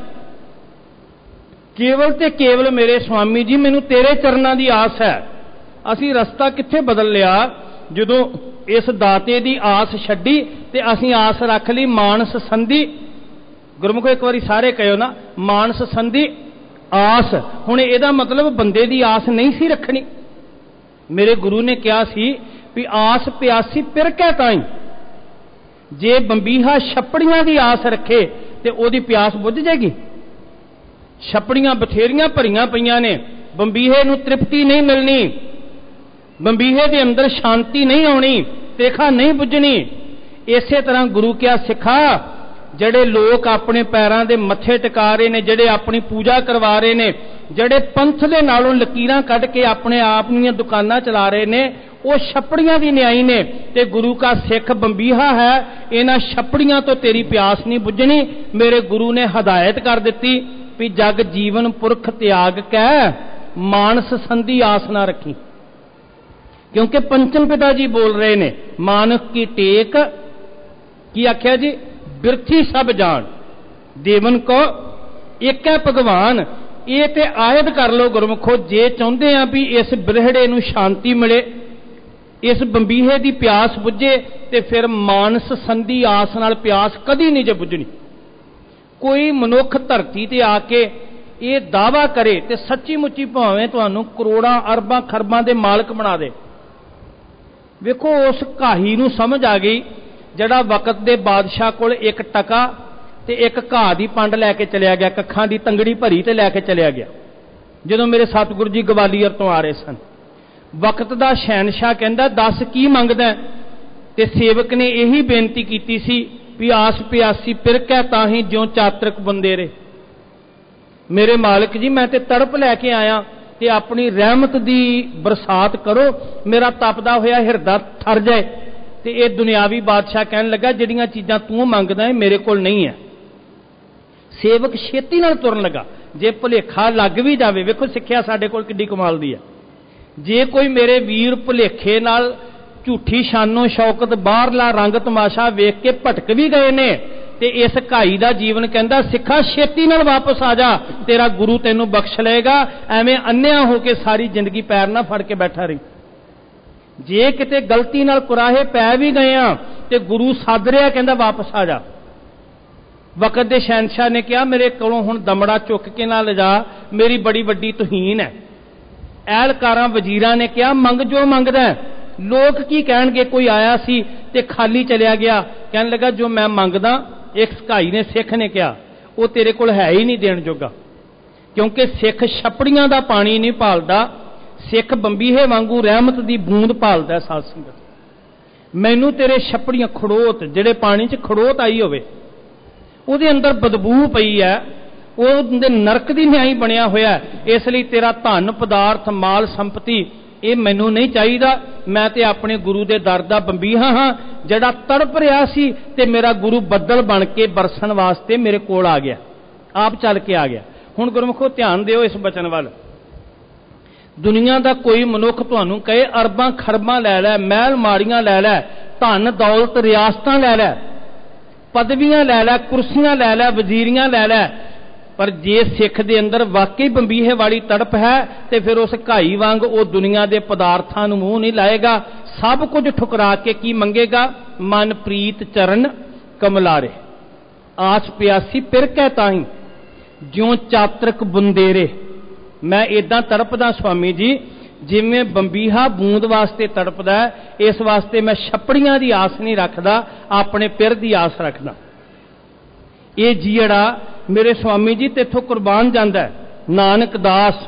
केवल ते केवल मेरे स्वामी जी मैनू तेरे चरनां की आस है। असीं रस्ता कित्थे बदल लिया जदों इस दाते की आस छड्डी ते असीं आस रख ली मानस संधि। गुरमुखो एक बारी सारे कहो ना, मानस संधि आस। हुण इहदा मतलब बंदे की आस नहीं सी रखनी। मेरे गुरु ने कहा सी भी आस प्यासी पिरकै ताई। जे बंबीहा छपड़ियां की आस रखे तो ओदी प्यास बुझ जाएगी। छपड़ियां बथेरियां भरियां पईयां ने, बंबीहे नूं तृप्ति नहीं मिलनी, बंबीहे के अंदर शांति नहीं आनी, तेखा नहीं बुझनी। इसे तरह गुरु क्या सिखा, जड़े लोग अपने पैरों के मत्थे टिका रहे ने, जड़े अपनी पूजा करवा रहे ने, जड़े पंथ के नालों लकीरां कढ़ के अपने आप दी दुकानां चला रहे ने, वो छपड़ियां की न्याई ने। ते गुरु का सिख बंबीहा है, इन्हां छपड़ियां तो तेरी प्यास नहीं बुझनी। मेरे गुरु ने हदायत कर दी भी जग जीवन पुरख त्याग कै मानस संधि आस ना रखी। क्योंकि पंचम पिता जी बोल रहे ने, मानक की टेक की आख्या जी, बिरथी सब जान, देवन को एक है भगवान। ये ते आयत कर लो गुरमुखो, जे चाहते हैं भी इस बिरहड़े नूं शांति मिले, इस बंबीहे की प्यास बुझे, तो फिर मानस संधि आस नाल प्यास कदी नहीं जे बुझनी। कोई मनुख धरती ते आके ये दावा करे तो सच्ची मुच्ची भावें तुहानूं करोड़ां अरबां खरबां दे मालक बना दे। वेखो उस काही नूं समझ आ गई जड़ा वक्त दे बादशाह कोल एक टका ਤੇ ਇੱਕ ਘਾਹ ਦੀ ਪੰਡ ਲੈ ਕੇ ਚਲਿਆ ਗਿਆ, ਕੱਖਾਂ ਦੀ ਤੰਗੜੀ ਭਰੀ ਤੇ ਲੈ ਕੇ ਚਲਿਆ ਗਿਆ। ਜਦੋਂ ਮੇਰੇ ਸਤਿਗੁਰੂ ਜੀ ਗਵਾਲੀਅਰ ਤੋਂ ਆ ਰਹੇ ਸਨ, ਵਕਤ ਦਾ ਸ਼ਹਿਨशाह ਕਹਿੰਦਾ, ਦੱਸ ਕੀ ਮੰਗਦਾ? ਤੇ ਸੇਵਕ ਨੇ ਇਹੀ ਬੇਨਤੀ ਕੀਤੀ ਸੀ ਵੀ ਆਸ ਪਿਆਸੀ ਪਿਰਕੈ ਤਾਹੀਂ ਜਿਉਂ ਚਾਤਰਕ ਬੰਦੇਰੇ। ਮੇਰੇ ਮਾਲਕ ਜੀ, ਮੈਂ ਤੇ ਤੜਪ ਲੈ ਕੇ ਆਇਆ ਤੇ ਆਪਣੀ ਰਹਿਮਤ ਦੀ ਬਰਸਾਤ ਕਰੋ, ਮੇਰਾ ਤਪਦਾ ਹੋਇਆ ਹਿਰਦਾ ਠਰ ਜਾਏ। ਤੇ ਇਹ ਦੁਨਿਆਵੀ ਬਾਦਸ਼ਾਹ ਕਹਿਣ ਲੱਗਾ, ਜਿਹੜੀਆਂ ਚੀਜ਼ਾਂ ਤੂੰ ਮੰਗਦਾ ਹੈ ਮੇਰੇ ਕੋਲ ਨਹੀਂ ਹੈ। ਸੇਵਕ ਛੇਤੀ ਨਾਲ ਤੁਰਨ ਲੱਗਾ। ਜੇ ਭੁਲੇਖਾ ਲੱਗ ਵੀ ਜਾਵੇ, ਵੇਖੋ ਸਿੱਖਿਆ ਸਾਡੇ ਕੋਲ ਕਿੱਡੀ ਕਮਾਲ ਦੀ ਹੈ। ਜੇ ਕੋਈ ਮੇਰੇ ਵੀਰ ਭੁਲੇਖੇ ਨਾਲ ਝੂਠੀ ਸ਼ਾਨੋ ਸ਼ੌਕਤ ਬਾਹਰਲਾ ਰੰਗ ਤਮਾਸ਼ਾ ਵੇਖ ਕੇ ਭਟਕ ਵੀ ਗਏ ਨੇ, ਤੇ ਇਸ ਘਾਈ ਦਾ ਜੀਵਨ ਕਹਿੰਦਾ, ਸਿੱਖਾ ਛੇਤੀ ਨਾਲ ਵਾਪਸ ਆ ਜਾ, ਤੇਰਾ ਗੁਰੂ ਤੈਨੂੰ ਬਖਸ਼ ਲਏਗਾ। ਐਵੇਂ ਅੰਨ੍ਹਿਆ ਹੋ ਕੇ ਸਾਰੀ ਜ਼ਿੰਦਗੀ ਪੈਰ ਨਾ ਫੜ ਕੇ ਬੈਠਾ ਰਹੀ। ਜੇ ਕਿਤੇ ਗਲਤੀ ਨਾਲ ਕੁਰਾਹੇ ਪੈ ਵੀ ਗਏ ਆ ਤੇ ਗੁਰੂ ਸੱਦ ਰਿਹਾ, ਕਹਿੰਦਾ ਵਾਪਸ ਆ ਜਾ। ਵਕਤ ਦੇ ਸ਼ਹਿਨशाह ਨੇ ਕਿਹਾ, ਮੇਰੇ ਕੋਲੋਂ ਹੁਣ ਦਮੜਾ ਚੁੱਕ ਕੇ ਨਾ ਲਿਜਾ, ਮੇਰੀ ਬੜੀ ਵੱਡੀ ਤੁਹੀਨ ਹੈ। ਐਲਕਾਰਾਂ ਵਜ਼ੀਰਾਂ ਨੇ ਕਿਹਾ, ਮੰਗ ਜੋ ਮੰਗਦਾ, ਲੋਕ ਕੀ ਕਹਿਣਗੇ? ਕੋਈ ਆਇਆ ਸੀ ਤੇ ਖਾਲੀ ਚਲਿਆ ਗਿਆ, ਕਹਿਣ ਲੱਗਾ ਜੋ ਮੈਂ ਮੰਗਦਾ, ਇੱਕ ਸਿਕਾਈ ਨੇ ਸਿੱਖ ਨੇ ਕਿਹਾ, ਉਹ ਤੇਰੇ ਕੋਲ ਹੈ ਹੀ ਨਹੀਂ ਦੇਣ ਜੋਗਾ। ਕਿਉਂਕਿ ਸਿੱਖ ਛਪੜੀਆਂ ਦਾ ਪਾਣੀ ਨਹੀਂ ਭਾਲਦਾ, ਸਿੱਖ ਬੰਬੀਹੇ ਵਾਂਗੂ ਰਹਿਮਤ ਦੀ ਬੂੰਦ ਭਾਲਦਾ। ਸਾਧ ਸੰਗਤ, ਮੈਨੂੰ ਤੇਰੇ ਛਪੜੀਆਂ ਖੜੋਤ, ਜਿਹੜੇ ਪਾਣੀ 'ਚ ਖੜੋਤ ਆਈ ਹੋਵੇ, ਉਹਦੇ ਅੰਦਰ ਬਦਬੂ ਪਈ ਹੈ, ਉਹਦੇ ਨਰਕ ਦੀ ਨਿਆਈ ਬਣਿਆ ਹੋਇਆ, ਇਸ ਲਈ ਤੇਰਾ ਧਨ ਪਦਾਰਥ ਮਾਲ ਸੰਪਤੀ ਇਹ ਮੈਨੂੰ ਨਹੀਂ ਚਾਹੀਦਾ। ਮੈਂ ਤੇ ਆਪਣੇ ਗੁਰੂ ਦੇ ਦਰ ਦਾ ਬੰਬੀਹਾ ਹਾਂ, ਜਿਹੜਾ ਤੜਪ ਰਿਹਾ ਸੀ ਤੇ ਮੇਰਾ ਗੁਰੂ ਬੱਦਲ ਬਣ ਕੇ ਬਰਸਣ ਵਾਸਤੇ ਮੇਰੇ ਕੋਲ ਆ ਗਿਆ, ਆਪ ਚੱਲ ਕੇ ਆ ਗਿਆ। ਹੁਣ ਗੁਰਮੁਖੋ ਧਿਆਨ ਦਿਓ ਇਸ ਬਚਨ ਵੱਲ। ਦੁਨੀਆ ਦਾ ਕੋਈ ਮਨੁੱਖ ਤੁਹਾਨੂੰ ਕਹੇ ਅਰਬਾਂ ਖਰਬਾਂ ਲੈ ਲੈ, ਮਹਿਲ ਮਾੜੀਆਂ ਲੈ ਲੈ, ਧਨ ਦੌਲਤ ਰਿਆਸਤਾਂ ਲੈ ਲੈ, ਪਦਵੀਆਂ ਲੈ ਲੈ, ਕੁਰਸੀਆਂ ਲੈ ਲੈ, ਵਜ਼ੀਰੀਆਂ ਲੈ ਲੈ, ਪਰ ਜੇ ਸਿੱਖ ਦੇ ਅੰਦਰ ਵਾਕਈ ਬੰਬੀਹੇ ਵਾਲੀ ਤੜਪ ਹੈ ਤੇ ਫਿਰ ਉਸ ਘਾਈ ਵਾਂਗ ਉਹ ਦੁਨੀਆ ਦੇ ਪਦਾਰਥਾਂ ਨੂੰ ਮੂੰਹ ਨਹੀਂ ਲਾਏਗਾ। ਸਭ ਕੁਝ ਠੁਕਰਾ ਕੇ ਕੀ ਮੰਗੇਗਾ? ਮਨ ਪ੍ਰੀਤ ਚਰਨ ਕਮਲਾਰੇ, ਆਸ ਪਿਆਸੀ ਪਿਰਕੈ ਤਾਹੀਂ ਜਿਉਂ ਚਾਤਰਕ ਬੰਦੇਰੇ। ਮੈਂ ਇਦਾਂ ਤੜਪਦਾ ਸੁਆਮੀ ਜੀ, ਜਿਵੇਂ ਬੰਬੀਹਾ ਬੂੰਦ ਵਾਸਤੇ ਤੜਪਦਾ, ਇਸ ਵਾਸਤੇ ਮੈਂ ਛੱਪੜੀਆਂ ਦੀ ਆਸ ਨਹੀਂ ਰੱਖਦਾ, ਆਪਣੇ ਪਿਰ ਦੀ ਆਸ ਰੱਖਦਾ। ਇਹ ਜੀੜਾ ਮੇਰੇ ਸੁਆਮੀ ਜੀ ਤੇਥੋਂ ਕੁਰਬਾਨ ਜਾਂਦਾ ਹੈ। ਨਾਨਕ ਦਾਸ,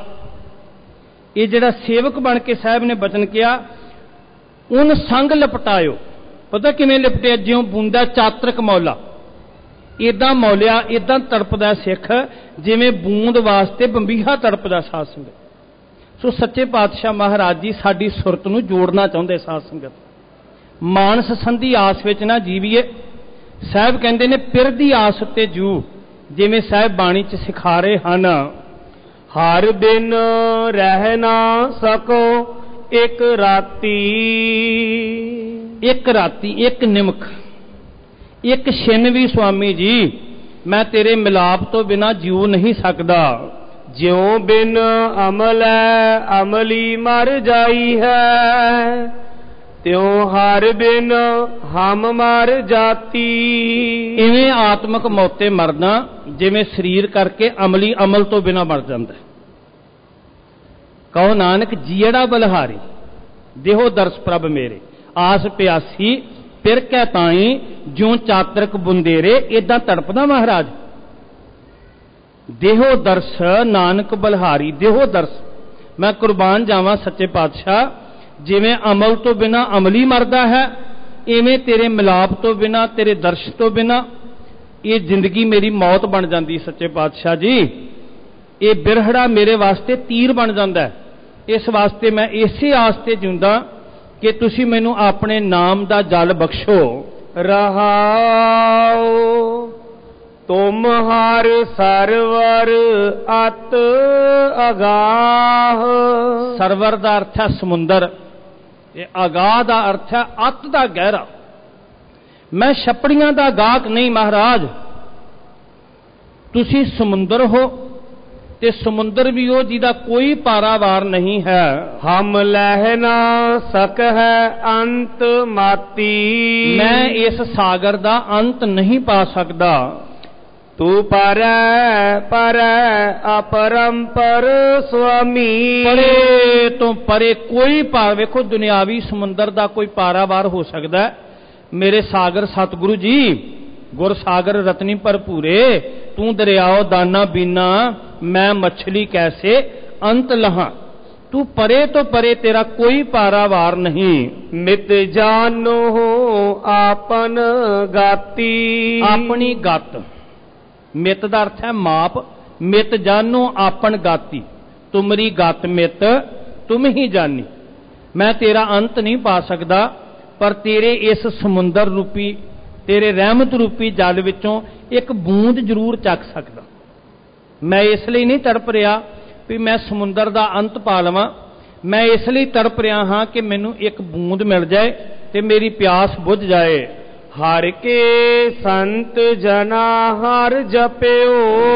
ਇਹ ਜਿਹੜਾ ਸੇਵਕ ਬਣ ਕੇ ਸਾਹਿਬ ਨੇ ਬਚਨ ਕਿਹਾ, ਉਨ ਸੰਗ ਲਪਟਾਇਓ। ਪਤਾ ਕਿਵੇਂ ਲਿਪਟਿਆ? ਜਿਉਂ ਬੂੰਦਾ ਚਾਤਰਕ ਮੌਲਾ, ਇਦਾਂ ਮੌਲਿਆ, ਇਦਾਂ ਤੜਪਦਾ ਸਿੱਖ ਜਿਵੇਂ ਬੂੰਦ ਵਾਸਤੇ ਬੰਬੀਹਾ ਤੜਪਦਾ। ਸਾਧ ਸੰਗਤ, ਸੋ ਸੱਚੇ ਪਾਤਸ਼ਾਹ ਮਹਾਰਾਜ ਜੀ ਸਾਡੀ ਸੁਰਤ ਨੂੰ ਜੋੜਨਾ ਚਾਹੁੰਦੇ। ਸਾਧ ਸੰਗਤ, ਮਾਨਸ ਸੰਧੀ ਆਸ ਵਿੱਚ ਨਾ ਜੀਵੀਏ। ਸਾਹਿਬ ਕਹਿੰਦੇ ਨੇ ਪਿਰ ਦੀ ਆਸ ਉੱਤੇ ਜੂ, ਜਿਵੇਂ ਸਾਹਿਬ ਬਾਣੀ 'ਚ ਸਿਖਾ ਰਹੇ ਹਨ। ਹਰ ਬਿਨ ਰਹਿ ਨਾ ਸਕੋ ਇੱਕ ਰਾਤੀ, ਇੱਕ ਰਾਤੀ, ਇੱਕ ਨਿਮਕ, ਇੱਕ ਛਿਨ ਵੀ ਸੁਆਮੀ ਜੀ ਮੈਂ ਤੇਰੇ ਮਿਲਾਪ ਤੋਂ ਬਿਨਾਂ ਜੀਉ ਨਹੀਂ ਸਕਦਾ। ਜਿਉ ਬਿਨ ਅਮਲੈ ਅਮਲੀ ਮਰ ਜਾਈ ਹੈ, ਤਿਉ ਹਰ ਬਿਨ ਹਮ ਮਰ ਜਾਤੀ। ਇਵੇਂ ਆਤਮਕ ਮੌਤੇ ਮਰਨਾ, ਜਿਵੇਂ ਸਰੀਰ ਕਰਕੇ ਅਮਲੀ ਅਮਲ ਤੋਂ ਬਿਨਾਂ ਮਰ ਜਾਂਦਾ। ਕਹੋ ਨਾਨਕ ਜੀੜਾ ਬਲਹਾਰੀ, ਦੇਹੋ ਦਰਸ ਪ੍ਰਭ ਮੇਰੇ, ਆਸ ਪਿਆਸੀ ਪਿਰ ਕੈ ਤਾਈ ਜਿਉਂ ਚਾਤਰਕ ਬੁੰਦੇਰੇ। ਇਦਾਂ ਤੜਪਦਾ ਮਹਾਰਾਜ। ਦੇਹੋ ਦਰਸ ਨਾਨਕ ਬਲਹਾਰੀ, ਦੇਹੋ ਦਰਸ। ਮੈਂ ਕੁਰਬਾਨ ਜਾਵਾਂ ਸੱਚੇ ਪਾਤਸ਼ਾਹ, ਜਿਵੇਂ ਅਮਲ ਤੋਂ ਬਿਨਾਂ ਅਮਲੀ ਮਰਦਾ ਹੈ, ਇਵੇਂ ਤੇਰੇ ਮਿਲਾਪ ਤੋਂ ਬਿਨਾਂ, ਤੇਰੇ ਦਰਸ਼ ਤੋਂ ਬਿਨਾਂ ਇਹ ਜ਼ਿੰਦਗੀ ਮੇਰੀ ਮੌਤ ਬਣ ਜਾਂਦੀ। ਸੱਚੇ ਪਾਤਸ਼ਾਹ ਜੀ, ਇਹ ਬਿਰਹੜਾ ਮੇਰੇ ਵਾਸਤੇ ਤੀਰ ਬਣ ਜਾਂਦਾ ਹੈ। ਇਸ ਵਾਸਤੇ ਮੈਂ ਇਸੇ ਆਸ ਤੇ ਜਿਉਂਦਾ ਕਿ ਤੁਸੀਂ ਮੈਨੂੰ ਆਪਣੇ ਨਾਮ ਦਾ ਜਲ ਬਖਸ਼ੋ। ਰਹਾਉ ਤੁਮ ਹਰ ਸਰਵਰ ਅਤ ਅਗਾਹ। ਸਰਵਰ ਦਾ ਅਰਥ ਹੈ ਸਮੁੰਦਰ, ਇਹ ਅਗਾਹ ਦਾ ਅਰਥ ਹੈ ਅਤ ਦਾ ਗਹਿਰਾ। ਮੈਂ ਛੱਪੜੀਆਂ ਦਾ ਗਾਹਕ ਨਹੀਂ ਮਹਾਰਾਜ, ਤੁਸੀਂ ਸਮੁੰਦਰ ਹੋ, ਤੇ ਸਮੁੰਦਰ ਵੀ ਉਹ ਜਿਹਦਾ ਕੋਈ ਪਾਰਾਵਾਰ ਨਹੀਂ ਹੈ। ਹਮ ਲਹਿ ਨਾ ਸਕ ਹੈ ਅੰਤ ਮਾਤੀ, ਮੈਂ ਇਸ ਸਾਗਰ ਦਾ ਅੰਤ ਨਹੀਂ ਪਾ ਸਕਦਾ। ਤੂੰ ਪਰੈ ਪਰੈ ਅਪਰੰਪਰ ਸੁਆਮੀ। ਪਰੇ ਤੋਂ ਪਰੇ ਕੋਈ ਪਾਰ, ਵੇਖੋ ਦੁਨਿਆਵੀ ਸਮੁੰਦਰ ਦਾ ਕੋਈ ਪਾਰਾਵਾਰ ਹੋ ਸਕਦਾ, ਮੇਰੇ ਸਾਗਰ ਸਤਿਗੁਰੂ ਜੀ गुर सागर रत्नी भरपूरे, तू दरियाओ दाना बीना, मैं मछली कैसे अंत लहा। तू परे तो परे, तेरा कोई पारावार नहीं। मित जानो आपन गाती, अपनी गत, मित का अर्थ है माप। मित जानो आपन गाती, तुमरी गत मित तुम ही जानी। मैं तेरा अंत नहीं पा सकता, पर तेरे इस समुंदर रूपी, तेरे रहमत रूपी जल विचों एक बूंद जरूर चक सकदा। मैं इसलिए नहीं तड़प रहा भी मैं समुंदर का अंत पा लवां, मैं इसलिए तड़प रहा हाँ कि मैनू एक बूंद मिल जाए ते मेरी प्यास बुझ जाए। हर के संत जना हर जप्यो,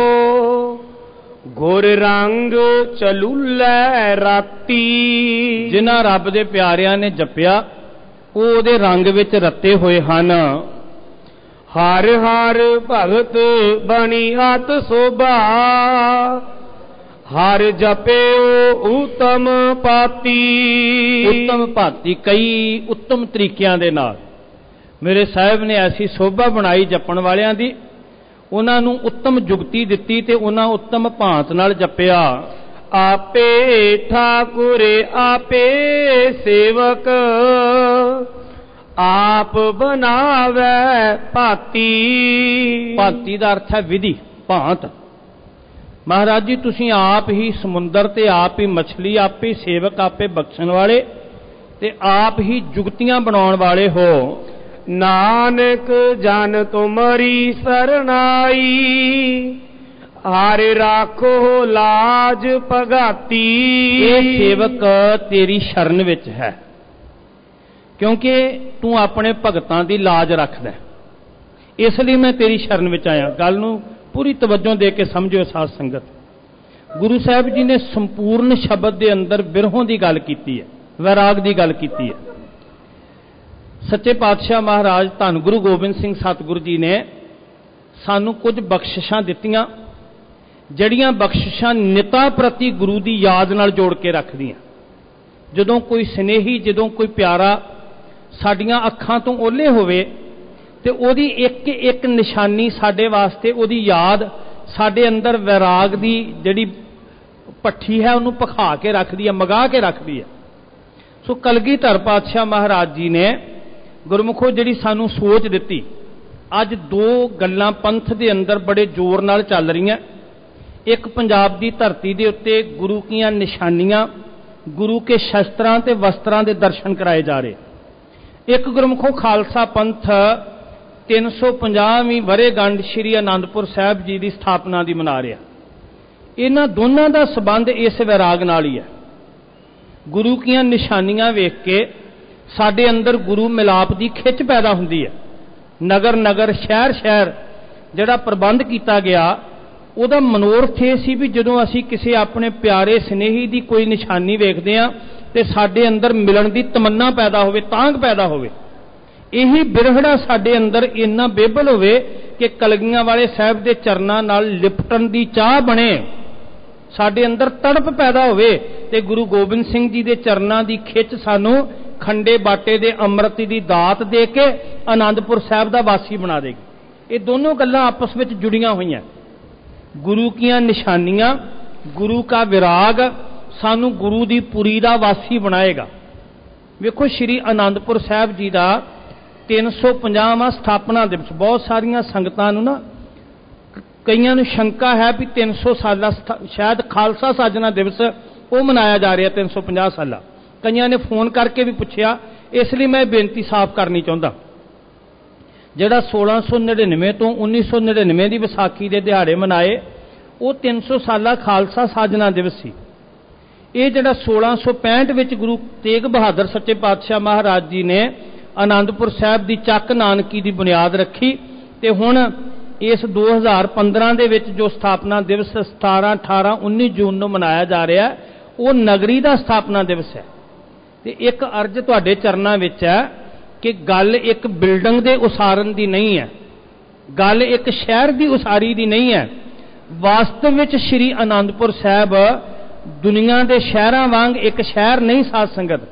गुर रंग चलूलै राती। जिन्हां रब दे प्यारियां ने जपिया वो उहदे रंग विच रते होए हन। हर हर भगत बनी अत शोभा, हर जप्यो उत्तम पाती। उत्तम भाती, कई उत्तम तरीकिਆਂ ਦੇ ਨਾਲ मेरे साहब ने ऐसी शोभा बनाई जपण वालियां दी, उन्हां नूं उत्तम जुगती दित्ती ते उन्हां उत्तम भांत नाल जपिया। आपे ठाकुर आपे सेवक, आप बनावे भाती। भाती का अर्थ है विधि, भांत। महाराज जी तुसीं आप ही समुंदर ते आप ही मछली, आप ही सेवक, आपे बख्शण वाले ते आप ही जुगतियां बनाउण वाले हो। नानक जन तुमरी सरनाई, हर राखो लाज पगाती। ये सेवक तेरी शरण विच है, क्योंकि तू अपने भगतां दी लाज रखदा, इसलिए मैं तेरी शरण विच आया। गल नूं पूरी तवज्जो दे के समझो साध संगत। गुरु साहब जी ने संपूर्ण शब्द के अंदर बिरहों की गल की है, वैराग की गल की है। सच्चे पातशाह महाराज धन गुरु गोबिंद सिंह सतगुरु जी ने सानू कुछ बख्शिशां दित्तियां, जड़ियां बख्शिशां निता प्रति गुरु की याद नाल जोड़ के रखदियां। जदों कोई स्नेही, जदों कोई प्यारा साडियां अखां तो ओले होवे ते ओदी एक एक निशानी साडे वास्ते, ओदी याद साडे अंदर वैराग की जिहड़ी पट्ठी है उन्होंने पखा के रखदी है, मगा के रखदी है। सो कलगीधर पातशाह महाराज जी ने गुरमुखो जिहड़ी सानू सोच दित्ती, अज दो गल्लां पंथ दे अंदर बड़े जोर नाल चल रहीआं। एक पंजाब की धरती के उत्ते गुरु कीआं निशानियां, गुरु के शस्त्रां ते वस्त्रां दे दर्शन कराए जा रहे। एक गुरमुखो खालसा पंथ 350वीं वरेगंढ श्री आनंदपुर साहब जी की स्थापना की मना रहा। इन्हां दोनों का संबंध इस वैराग नाल ही है। गुरु कीआं निशानियां वेख के साडे अंदर गुरु मिलाप की खिच पैदा हुंदी है। नगर नगर शहर शहर जिहड़ा प्रबंध किया गया, उहदा मनोरथ ये सी भी जदों असीं किसी अपने प्यारे स्नेही की कोई निशानी वेखदे हां ते साडे अंदर मिलन की तमन्ना पैदा होवे, तांग पैदा होवे। यही बिरहड़ा साडे अंदर इन्ना बेबल होवे कि कलगियां वाले साहब के चरनां नाल लिपटन की चाह बने, साडे अंदर तड़प पैदा होवे ते गुरु गोबिंद सिंह जी के चरनां की खिच सानू खंडे बाटे दे अमृत की दात दे के आनंदपुर साहब का वासी बना देगी। ये दोनों गल्लां आपस में जुड़ियां हुई हैं। गुरु कीआं निशानियां, गुरु का विराग सानू गुरु की पुरी का वासी बनाएगा। वेखो श्री आनंदपुर साहब जी का 350वां स्थापना दिवस, बहुत सारिया संगतां नूं ना कईयां नूं शंका है भी 300 साला शायद खालसा साजना दिवस वो मनाया जा रहा 350 साला। कईयां ने फोन करके भी पूछा, इसलिए मैं बेनती साफ करनी चाहता, जिहड़ा 1699 तो 1999 की विसाखी के दिहाड़े मनाए वो 300 साला खालसा साजना दिवस सी। ये जिहड़ा 1665 विच गुरु तेग बहादुर सच्चे पातशाह महाराज जी ने आनंदपुर साहब की चक नानकी की बुनियाद रखी ते हुण इस 2015 दे विच जो स्थापना दिवस 17, 18, 19 जून को मनाया जा रहा है, वो नगरी का स्थापना दिवस है। ते एक अर्ज तुहाडे चरनां विच है कि गल एक बिल्डिंग के उसारन की नहीं है, गल एक शहर की उसारी की नहीं है। वास्तव में श्री आनंदपुर साहब दुनिया के शहरों वांग एक शहर नहीं साध संगत।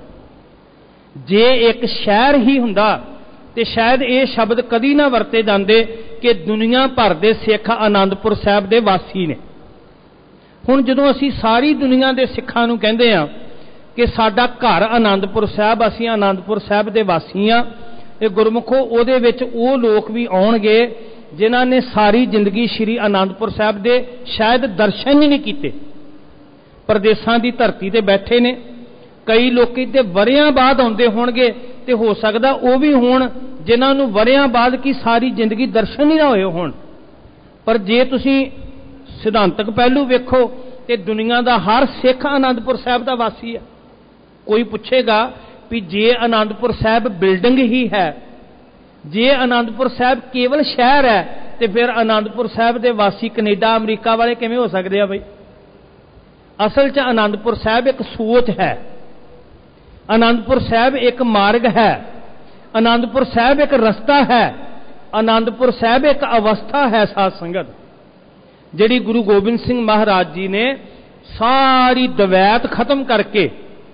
जे एक शहर ही हुंदा ते शायद ये शब्द कदी ना वरते जाते कि दुनिया भर के सिख आनंदपुर साहब के वासी ने। हुण जदों असीं सारी दुनिया के सिखां नूं कहंदे हां कि साडा घर आनंदपुर साहब, असीं आनंदपुर साहब के वासी हाँ, ये गुरमुखो उहदे विच वो लोग भी आउणगे जिन्हां ने सारी जिंदगी श्री आनंदपुर साहब के शायद दर्शन ही नहीं कीते, प्रदेशों की धरती ते बैठे ने। कई लोग तो वरियां बाद आउंदे होणगे, ते हो सकदा वो भी होण जिन्हां नूं वरियां बाद की सारी जिंदगी दर्शन ही ना होए होण। पर जे तुसीं सिद्धांतक पहलू वेखो तो दुनिया का हर सिख आनंदपुर साहब का वासी है। कोई पूछेगा भी जे आनंदपुर साहब बिल्डिंग ही है, जे आनंदपुर साहब केवल शहर है, तो फिर आनंदपुर साहब के वासी कनेडा अमरीका वाले किवें हो सकते हैं? बई असल च आनंदपुर साहब एक सोच है, आनंदपुर साहब एक मार्ग है, आनंदपुर साहब एक रस्ता है, आनंदपुर साहब एक अवस्था है। साध संगत जिहड़ी गुरु गोबिंद सिंह महाराज जी ने सारी दवैत खत्म करके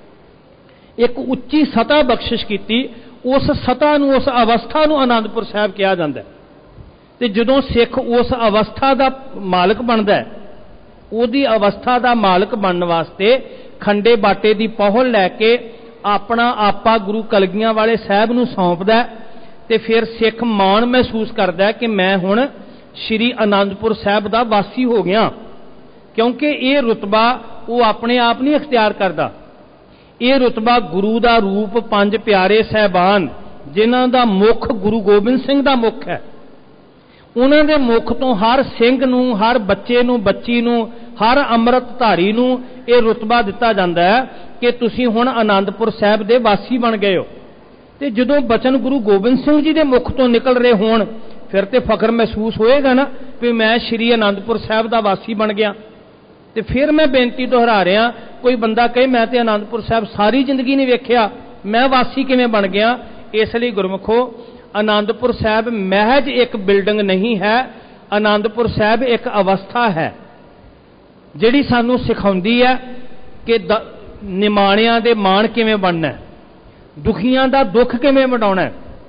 एक उच्ची सतह बख्शिश की, उस सतह नूं, उस अवस्था नूं आनंदपुर साहब कहा जाता है। तो जदों सिख उस अवस्था का मालिक बनता है, उहदी अवस्था का मालिक बनने वास्ते खंडे बाटे की पहुल लैके अपना आपा गुरु कलगियां वाले साहब नूं सौंपदा, ते फिर सिख माण महसूस करता है कि मैं हुण श्री आनंदपुर साहब का वासी हो गया। क्योंकि ये रुतबा वो अपने आप नहीं इख्तियार करता, ये रुतबा गुरु का रूप पंज प्यारे साहबान जिन्हां दा मुख गुरु गोबिंद सिंह का मुख है, उन्हां दे मुख तो हर सिंह नूं, हर बच्चे नूं, बच्ची नूं, हर अमृतधारी नूं ये रुतबा दिता जाता है कि तुसीं हुण आनंदपुर साहब के वासी बन गए हो। तो जदों बचन गुरु गोबिंद सिंह जी के मुख तो निकल रहे होण, फिर तो फख्र महसूस होएगा ना भी मैं श्री आनंदपुर साहब का वासी बन गया। तो फिर मैं बेनती दोहरा रहा, कोई बंदा कहे मैं तो आनंदपुर साहब सारी जिंदगी नहीं वेख्या, मैं वासी किवें बन गया? इसलिए गुरमुखो आनंदपुर साहब महज एक बिल्डिंग नहीं है, आनंदपुर साहब एक अवस्था है जिहड़ी सानू सिखाउंदी है कि निमाणियां दे माण किवें बनना, दुखियां दा दुख किवें मिटाउणा,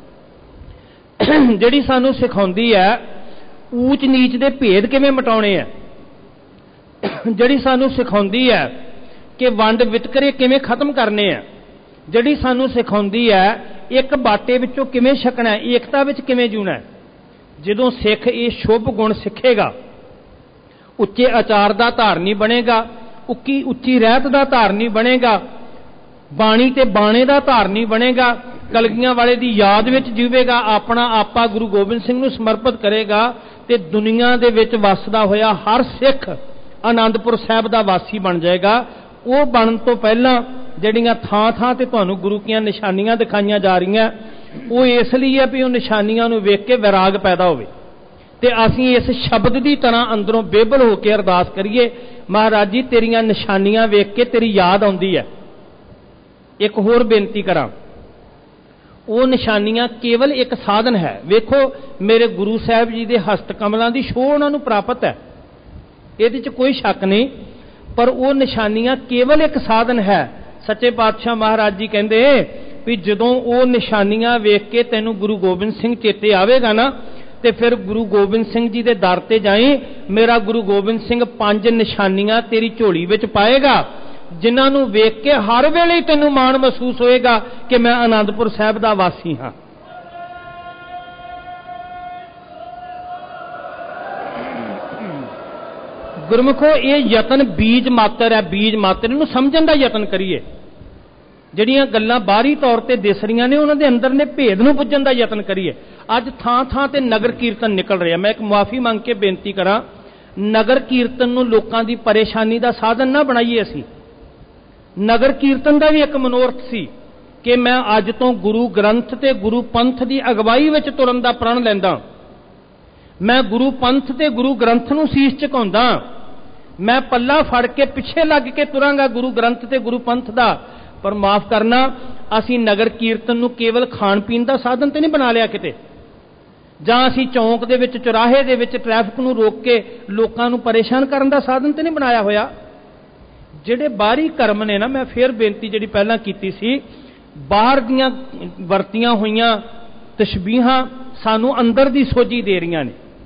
जिहड़ी सानू सिखाउंदी है ऊच नीच दे भेद किवें मिटाउणे है, जिहड़ी सानू सिखाउंदी है कि वंड वितकरे किवें खत्म करने हैं, जिहड़ी सानू सिखाउंदी है एक बाटे विचों किवें छकना है, एकता विच किवें जीना है। जदों सिख ये शुभ गुण सिखेगा, उच्चे आचार का धारनी बनेगा, उच्ची रहत का धारनी बनेगा, बाणी ते बाणे का धारनी बनेगा, कलगियां वाले की याद विच जीवेगा, अपना आपा गुरु गोबिंद सिंह नूं समर्पित करेगा, ते दुनिया दे विच वसदा होया हर सिख आनंदपुर साहब का वासी बन जाएगा। वो बन तो पहला जिहड़ियां थां थां ते तुहानूं गुरु कीआं निशानियां दिखाईयां जा रही, वो इसलिए है भी उह निशानियां नूं वेख के वैराग पैदा होवे, ते असीं इस शब्द की तरह अंदरों बेबल होकर अरदास करिए, महाराज जी तेरियां निशानियां वेख के तेरी याद आउंदी है। एक होर बेनती करां, वो निशानियां केवल एक साधन है। वेखो मेरे गुरु साहब जी के हस्त कमलों की छोह उन्हां नूं प्राप्त है, ये कोई शक नहीं, पर वो निशानियां केवल एक साधन है। सच्चे पातशाह महाराज जी कहते भी जदों वो निशानियां वेख के तैनूं गुरु गोबिंद सिंह चेते आवेगा ना, तो फिर गुरु गोबिंद सिंह जी के दर ते जाई, मेरा गुरु गोबिंद सिंह 5 निशानियां तेरी झोली विच पाएगा, जिन्हां नूं वेख के हर वेले तैनूं माण महसूस होएगा कि मैं आनंदपुर साहब का वासी हाँ। गुरमुखो ये यतन बीज मात्र है, बीज मात्र नूं समझण दा यतन करिए। जिहड़ियां गल्लां बाहरी तौर ते दिस रहीआं ने उन्हां दे अंदर ने भेद नूं बुझण दा यतन करिए। अज थां थां ते नगर कीर्तन निकल रहे, मैं एक मुआफी मंग के बेनती करां, नगर कीर्तन नूं लोकां दी परेशानी दा साधन ना बनाईए। असीं नगर कीर्तन दा भी एक मनोरथ सी कि मैं अज तो गुरु ग्रंथ ते गुरु पंथ दी अगवाई विच तुरन दा प्रण लैंदा, मैं गुरु पंथ ते गुरु ग्रंथ नूं सीस झुकाउंदा, मैं पल्ला फड़ के पिछे लग के तुरांगा गुरु ग्रंथ ते गुरु पंथ दा। पर माफ करना, असी नगर कीर्तन नूं केवल खाण पीण दा साधन ते नहीं बना लिया किते, जां असी चौंक दे विच चौराहे दे विच ट्रैफिक नूं रोक के लोकां नूं परेशान करन दा साधन ते नहीं बनाया होया। जिहड़े बाहरी कर्म ने ना, मैं फिर बेनती जिहड़ी पहलां कीती सी, बाहर दीआं वरतियां होईयां तशबीहां सानूं अंदर दी सोझी दे रहीआं ने।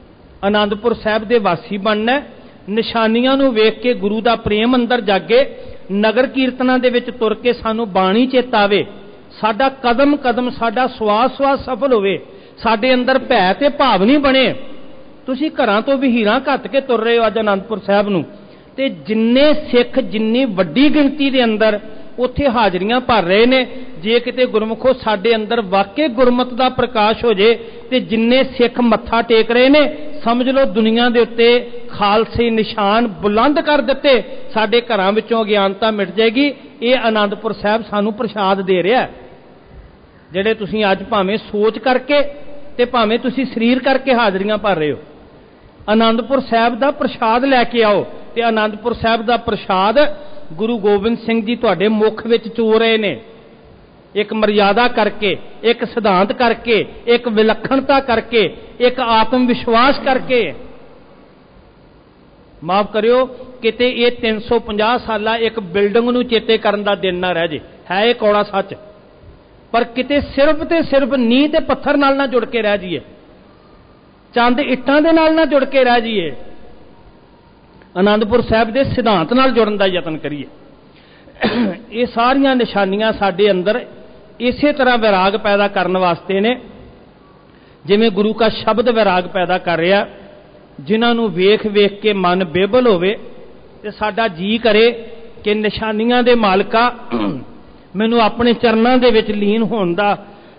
ਆਨੰਦਪੁਰ ਸਾਹਿਬ ਦੇ ਵਾਸੀ ਬਣਨਾ। ਨਿਸ਼ਾਨੀਆਂ ਨੂੰ ਵੇਖ ਕੇ ਗੁਰੂ ਦਾ ਪ੍ਰੇਮ ਅੰਦਰ ਜਾਗੇ। ਨਗਰ ਕੀਰਤਨਾਂ ਦੇ ਵਿੱਚ ਤੁਰ ਕੇ ਸਾਨੂੰ ਬਾਣੀ ਚੇਤਾ ਆਵੇ। ਸਾਡਾ ਕਦਮ ਕਦਮ, ਸਾਡਾ ਸਵਾਸ ਸਵਾਸ ਸਫਲ ਹੋਵੇ। ਸਾਡੇ ਅੰਦਰ ਭੈ ਤੇ ਭਾਵ ਨਹੀਂ ਬਣੇ। ਤੁਸੀਂ ਘਰਾਂ ਤੋਂ ਵਹੀਰਾਂ ਘੱਤ ਕੇ ਤੁਰ ਰਹੇ ਹੋ ਅੱਜ ਆਨੰਦਪੁਰ ਸਾਹਿਬ ਨੂੰ, ਤੇ ਜਿੰਨੇ ਸਿੱਖ ਜਿੰਨੀ ਵੱਡੀ ਗਿਣਤੀ ਦੇ ਅੰਦਰ ਉੱਥੇ ਹਾਜ਼ਰੀਆਂ ਭਰ ਰਹੇ ਨੇ। ਜੇ ਕਿਤੇ ਗੁਰਮੁਖੋ ਸਾਡੇ ਅੰਦਰ ਵਾਕਈ ਗੁਰਮਤਿ ਦਾ ਪ੍ਰਕਾਸ਼ ਹੋ ਜੇ ਤੇ ਜਿੰਨੇ ਸਿੱਖ ਮੱਥਾ ਟੇਕ ਰਹੇ ਨੇ, ਸਮਝ ਲਓ ਦੁਨੀਆ ਦੇ ਉੱਤੇ ਖਾਲਸੇ ਨਿਸ਼ਾਨ ਬੁਲੰਦ ਕਰ ਦਿੱਤੇ। ਸਾਡੇ ਘਰਾਂ ਵਿੱਚੋਂ ਅਗਿਆਨਤਾ ਮਿਟ ਜਾਏਗੀ। ਇਹ ਆਨੰਦਪੁਰ ਸਾਹਿਬ ਸਾਨੂੰ ਪ੍ਰਸ਼ਾਦ ਦੇ ਰਿਹਾ, ਜਿਹੜੇ ਤੁਸੀਂ ਅੱਜ ਭਾਵੇਂ ਸੋਚ ਕਰਕੇ ਤੇ ਭਾਵੇਂ ਤੁਸੀਂ ਸਰੀਰ ਕਰਕੇ ਹਾਜ਼ਰੀਆਂ ਭਰ ਰਹੇ ਹੋ। ਆਨੰਦਪੁਰ ਸਾਹਿਬ ਦਾ ਪ੍ਰਸ਼ਾਦ ਲੈ ਕੇ ਆਓ। ਤੇ ਆਨੰਦਪੁਰ ਸਾਹਿਬ ਦਾ ਪ੍ਰਸ਼ਾਦ ਗੁਰੂ ਗੋਬਿੰਦ ਸਿੰਘ ਜੀ ਤੁਹਾਡੇ ਮੁਖ ਵਿੱਚ ਚੋ ਰਹੇ ਨੇ, ਇੱਕ ਮਰਿਆਦਾ ਕਰਕੇ, ਇੱਕ ਸਿਧਾਂਤ ਕਰਕੇ, ਇੱਕ ਵਿਲੱਖਣਤਾ ਕਰਕੇ, ਇੱਕ ਆਤਮ ਵਿਸ਼ਵਾਸ ਕਰਕੇ। ਮਾਫ ਕਰਿਓ, ਕਿਤੇ ਇਹ 350 ਸਾਲਾ ਇੱਕ ਬਿਲਡਿੰਗ ਨੂੰ ਚੇਤੇ ਕਰਨ ਦਾ ਦਿਨ ਨਾ ਰਹਿ ਜੇ। ਹੈ ਇਹ ਕੌੜਾ ਸੱਚ, ਪਰ ਕਿਤੇ ਸਿਰਫ ਤੇ ਸਿਰਫ ਨੀਂਹ ਤੇ ਪੱਥਰ ਨਾਲ ਨਾ ਜੁੜ ਕੇ ਰਹਿ ਜਾਈਏ, ਚੰਦ ਇੱਟਾਂ ਦੇ ਨਾਲ ਨਾ ਜੁੜ ਕੇ ਰਹਿ ਜਾਈਏ। ਆਨੰਦਪੁਰ ਸਾਹਿਬ ਦੇ ਸਿਧਾਂਤ ਨਾਲ ਜੁੜਨ ਦਾ ਯਤਨ ਕਰੀਏ। ਇਹ ਸਾਰੀਆਂ ਨਿਸ਼ਾਨੀਆਂ ਸਾਡੇ ਅੰਦਰ ਇਸੇ ਤਰ੍ਹਾਂ ਵਿਰਾਗ ਪੈਦਾ ਕਰਨ ਵਾਸਤੇ ਨੇ, ਜਿਵੇਂ ਗੁਰੂ ਕਾ ਸ਼ਬਦ ਵਿਰਾਗ ਪੈਦਾ ਕਰ ਰਿਹਾ। ਜਿਨ੍ਹਾਂ ਨੂੰ ਵੇਖ ਵੇਖ ਕੇ ਮਨ ਬੇਬਲ ਹੋਵੇ ਤੇ ਸਾਡਾ ਜੀ ਕਰੇ ਕਿ ਨਿਸ਼ਾਨੀਆਂ ਦੇ ਮਾਲਕਾ, ਮੈਨੂੰ ਆਪਣੇ ਚਰਨਾਂ ਦੇ ਵਿੱਚ ਲੀਨ ਹੋਣ ਦਾ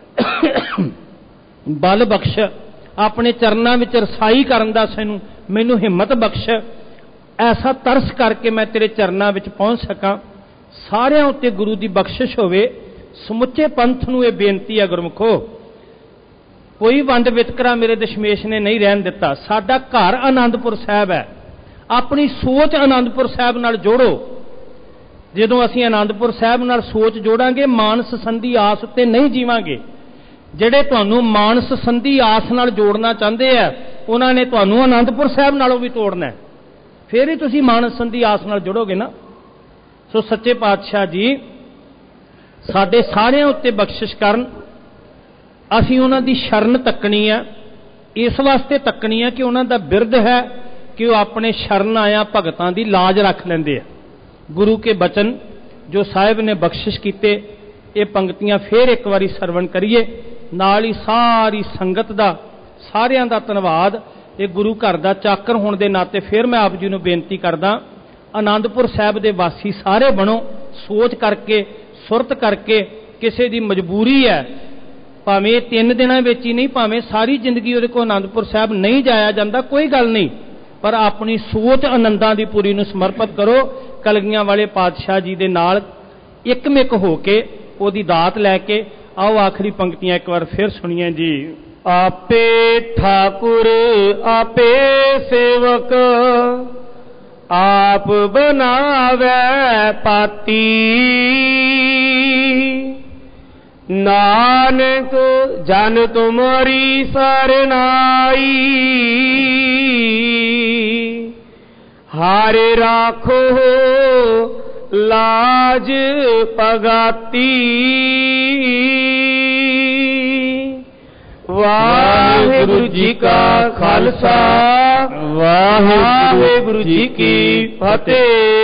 ਬਲ ਬਖਸ਼, ਆਪਣੇ ਚਰਨਾਂ ਵਿੱਚ ਰਸਾਈ ਕਰਨ ਦਾ ਮੈਨੂੰ ਹਿੰਮਤ ਬਖਸ਼। ਐਸਾ ਤਰਸ ਕਰਕੇ ਮੈਂ ਤੇਰੇ ਚਰਨਾਂ ਵਿੱਚ ਪਹੁੰਚ ਸਕਾਂ। ਸਾਰਿਆਂ ਉੱਤੇ ਗੁਰੂ ਦੀ ਬਖਸ਼ਿਸ਼ ਹੋਵੇ। ਸਮੁੱਚੇ ਪੰਥ ਨੂੰ ਇਹ ਬੇਨਤੀ ਹੈ ਗੁਰਮੁਖੋ, ਕੋਈ ਵੰਡ ਵਿਤਕਰਾ ਮੇਰੇ ਦਸ਼ਮੇਸ਼ ਨੇ ਨਹੀਂ ਰਹਿਣ ਦਿੱਤਾ। ਸਾਡਾ ਘਰ ਆਨੰਦਪੁਰ ਸਾਹਿਬ ਹੈ। ਆਪਣੀ ਸੋਚ ਆਨੰਦਪੁਰ ਸਾਹਿਬ ਨਾਲ ਜੋੜੋ। ਜਦੋਂ ਅਸੀਂ ਆਨੰਦਪੁਰ ਸਾਹਿਬ ਨਾਲ ਸੋਚ ਜੋੜਾਂਗੇ, ਮਾਨਸ ਸੰਧੀ ਆਸ ਉੱਤੇ ਨਹੀਂ ਜੀਵਾਂਗੇ। ਜਿਹੜੇ ਤੁਹਾਨੂੰ ਮਾਨਸ ਸੰਧੀ ਆਸ ਨਾਲ ਜੋੜਨਾ ਚਾਹੁੰਦੇ ਆ, ਉਹਨਾਂ ਨੇ ਤੁਹਾਨੂੰ ਆਨੰਦਪੁਰ ਸਾਹਿਬ ਨਾਲੋਂ ਵੀ ਤੋੜਨਾ। ਫਿਰ ਹੀ ਤੁਸੀਂ ਮਾਨਸ ਸੰਧੀ ਆਸ ਨਾਲ ਜੁੜੋਗੇ ਨਾ। ਸੋ ਸੱਚੇ ਪਾਤਸ਼ਾਹ ਜੀ ਸਾਡੇ ਸਾਰਿਆਂ ਉੱਤੇ ਬਖਸ਼ਿਸ਼ ਕਰਨ। ਅਸੀਂ ਉਹਨਾਂ ਦੀ ਸ਼ਰਨ ਤੱਕਣੀ ਆ, ਇਸ ਵਾਸਤੇ ਤੱਕਣੀ ਆ ਕਿ ਉਹਨਾਂ ਦਾ ਬਿਰਧ ਹੈ ਕਿ ਉਹ ਆਪਣੇ ਸ਼ਰਨ ਆਇਆ ਭਗਤਾਂ ਦੀ ਲਾਜ ਰੱਖ ਲੈਂਦੇ ਆ। ਗੁਰੂ ਕੇ ਬਚਨ ਜੋ ਸਾਹਿਬ ਨੇ ਬਖਸ਼ਿਸ਼ ਕੀਤੇ, ਇਹ ਪੰਕਤੀਆਂ ਫੇਰ ਇੱਕ ਵਾਰੀ ਸਰਵਣ ਕਰੀਏ। ਨਾਲ ਹੀ ਸਾਰੀ ਸੰਗਤ ਦਾ, ਸਾਰਿਆਂ ਦਾ ਧੰਨਵਾਦ। ਇਹ ਗੁਰੂ ਘਰ ਦਾ ਚਾਕਰ ਹੋਣ ਦੇ ਨਾਤੇ ਫਿਰ ਮੈਂ ਆਪ ਜੀ ਨੂੰ ਬੇਨਤੀ ਕਰਦਾ, ਆਨੰਦਪੁਰ ਸਾਹਿਬ ਦੇ ਵਾਸੀ ਸਾਰੇ ਬਣੋ। ਸੋਚ ਕਰਕੇ, ਸੁਰਤ ਕਰਕੇ, ਕਿਸੇ ਦੀ ਮਜਬੂਰੀ ਹੈ, ਭਾਵੇਂ 3 ਦਿਨਾਂ ਵਿੱਚ ਹੀ ਨਹੀਂ, ਭਾਵੇਂ ਸਾਰੀ ਜ਼ਿੰਦਗੀ ਉਹਦੇ ਕੋਲ ਆਨੰਦਪੁਰ ਸਾਹਿਬ ਨਹੀਂ ਜਾਇਆ ਜਾਂਦਾ, ਕੋਈ ਗੱਲ ਨਹੀਂ, ਪਰ ਆਪਣੀ ਸੋਚ ਆਨੰਦਾਂ ਦੀ ਪੂਰੀ ਨੂੰ ਸਮਰਪਿਤ ਕਰੋ। ਕਲਗੀਆਂ ਵਾਲੇ ਪਾਤਸ਼ਾਹ ਜੀ ਦੇ ਨਾਲ ਇੱਕਮਿਕ ਹੋ ਕੇ ਉਹਦੀ ਦਾਤ ਲੈ ਕੇ ਆਓ। ਆਖਰੀ ਪੰਕਤੀਆਂ ਇੱਕ ਵਾਰ ਫਿਰ ਸੁਣੀਏ ਜੀ। ਆਪੇ ਠਾਕੁਰ ਆਪੇ ਸੇਵਕ, ਆਪ ਬਨਾਵੈ ਪਾਤੀ। ਨਾਨਕ ਜਨ ਤੁਮਰੀ ਸਰਨਾਈ, ਹਾਰੇ ਰਾਖੋ ਲਾਜ ਪਗਾਤੀ। ਵਾਹਿਗੁਰੂ ਜੀ ਕਾ ਖਾਲਸਾ, ਵਾਹਿਗੁਰੂ ਜੀ ਕੀ ਫਤਿਹ।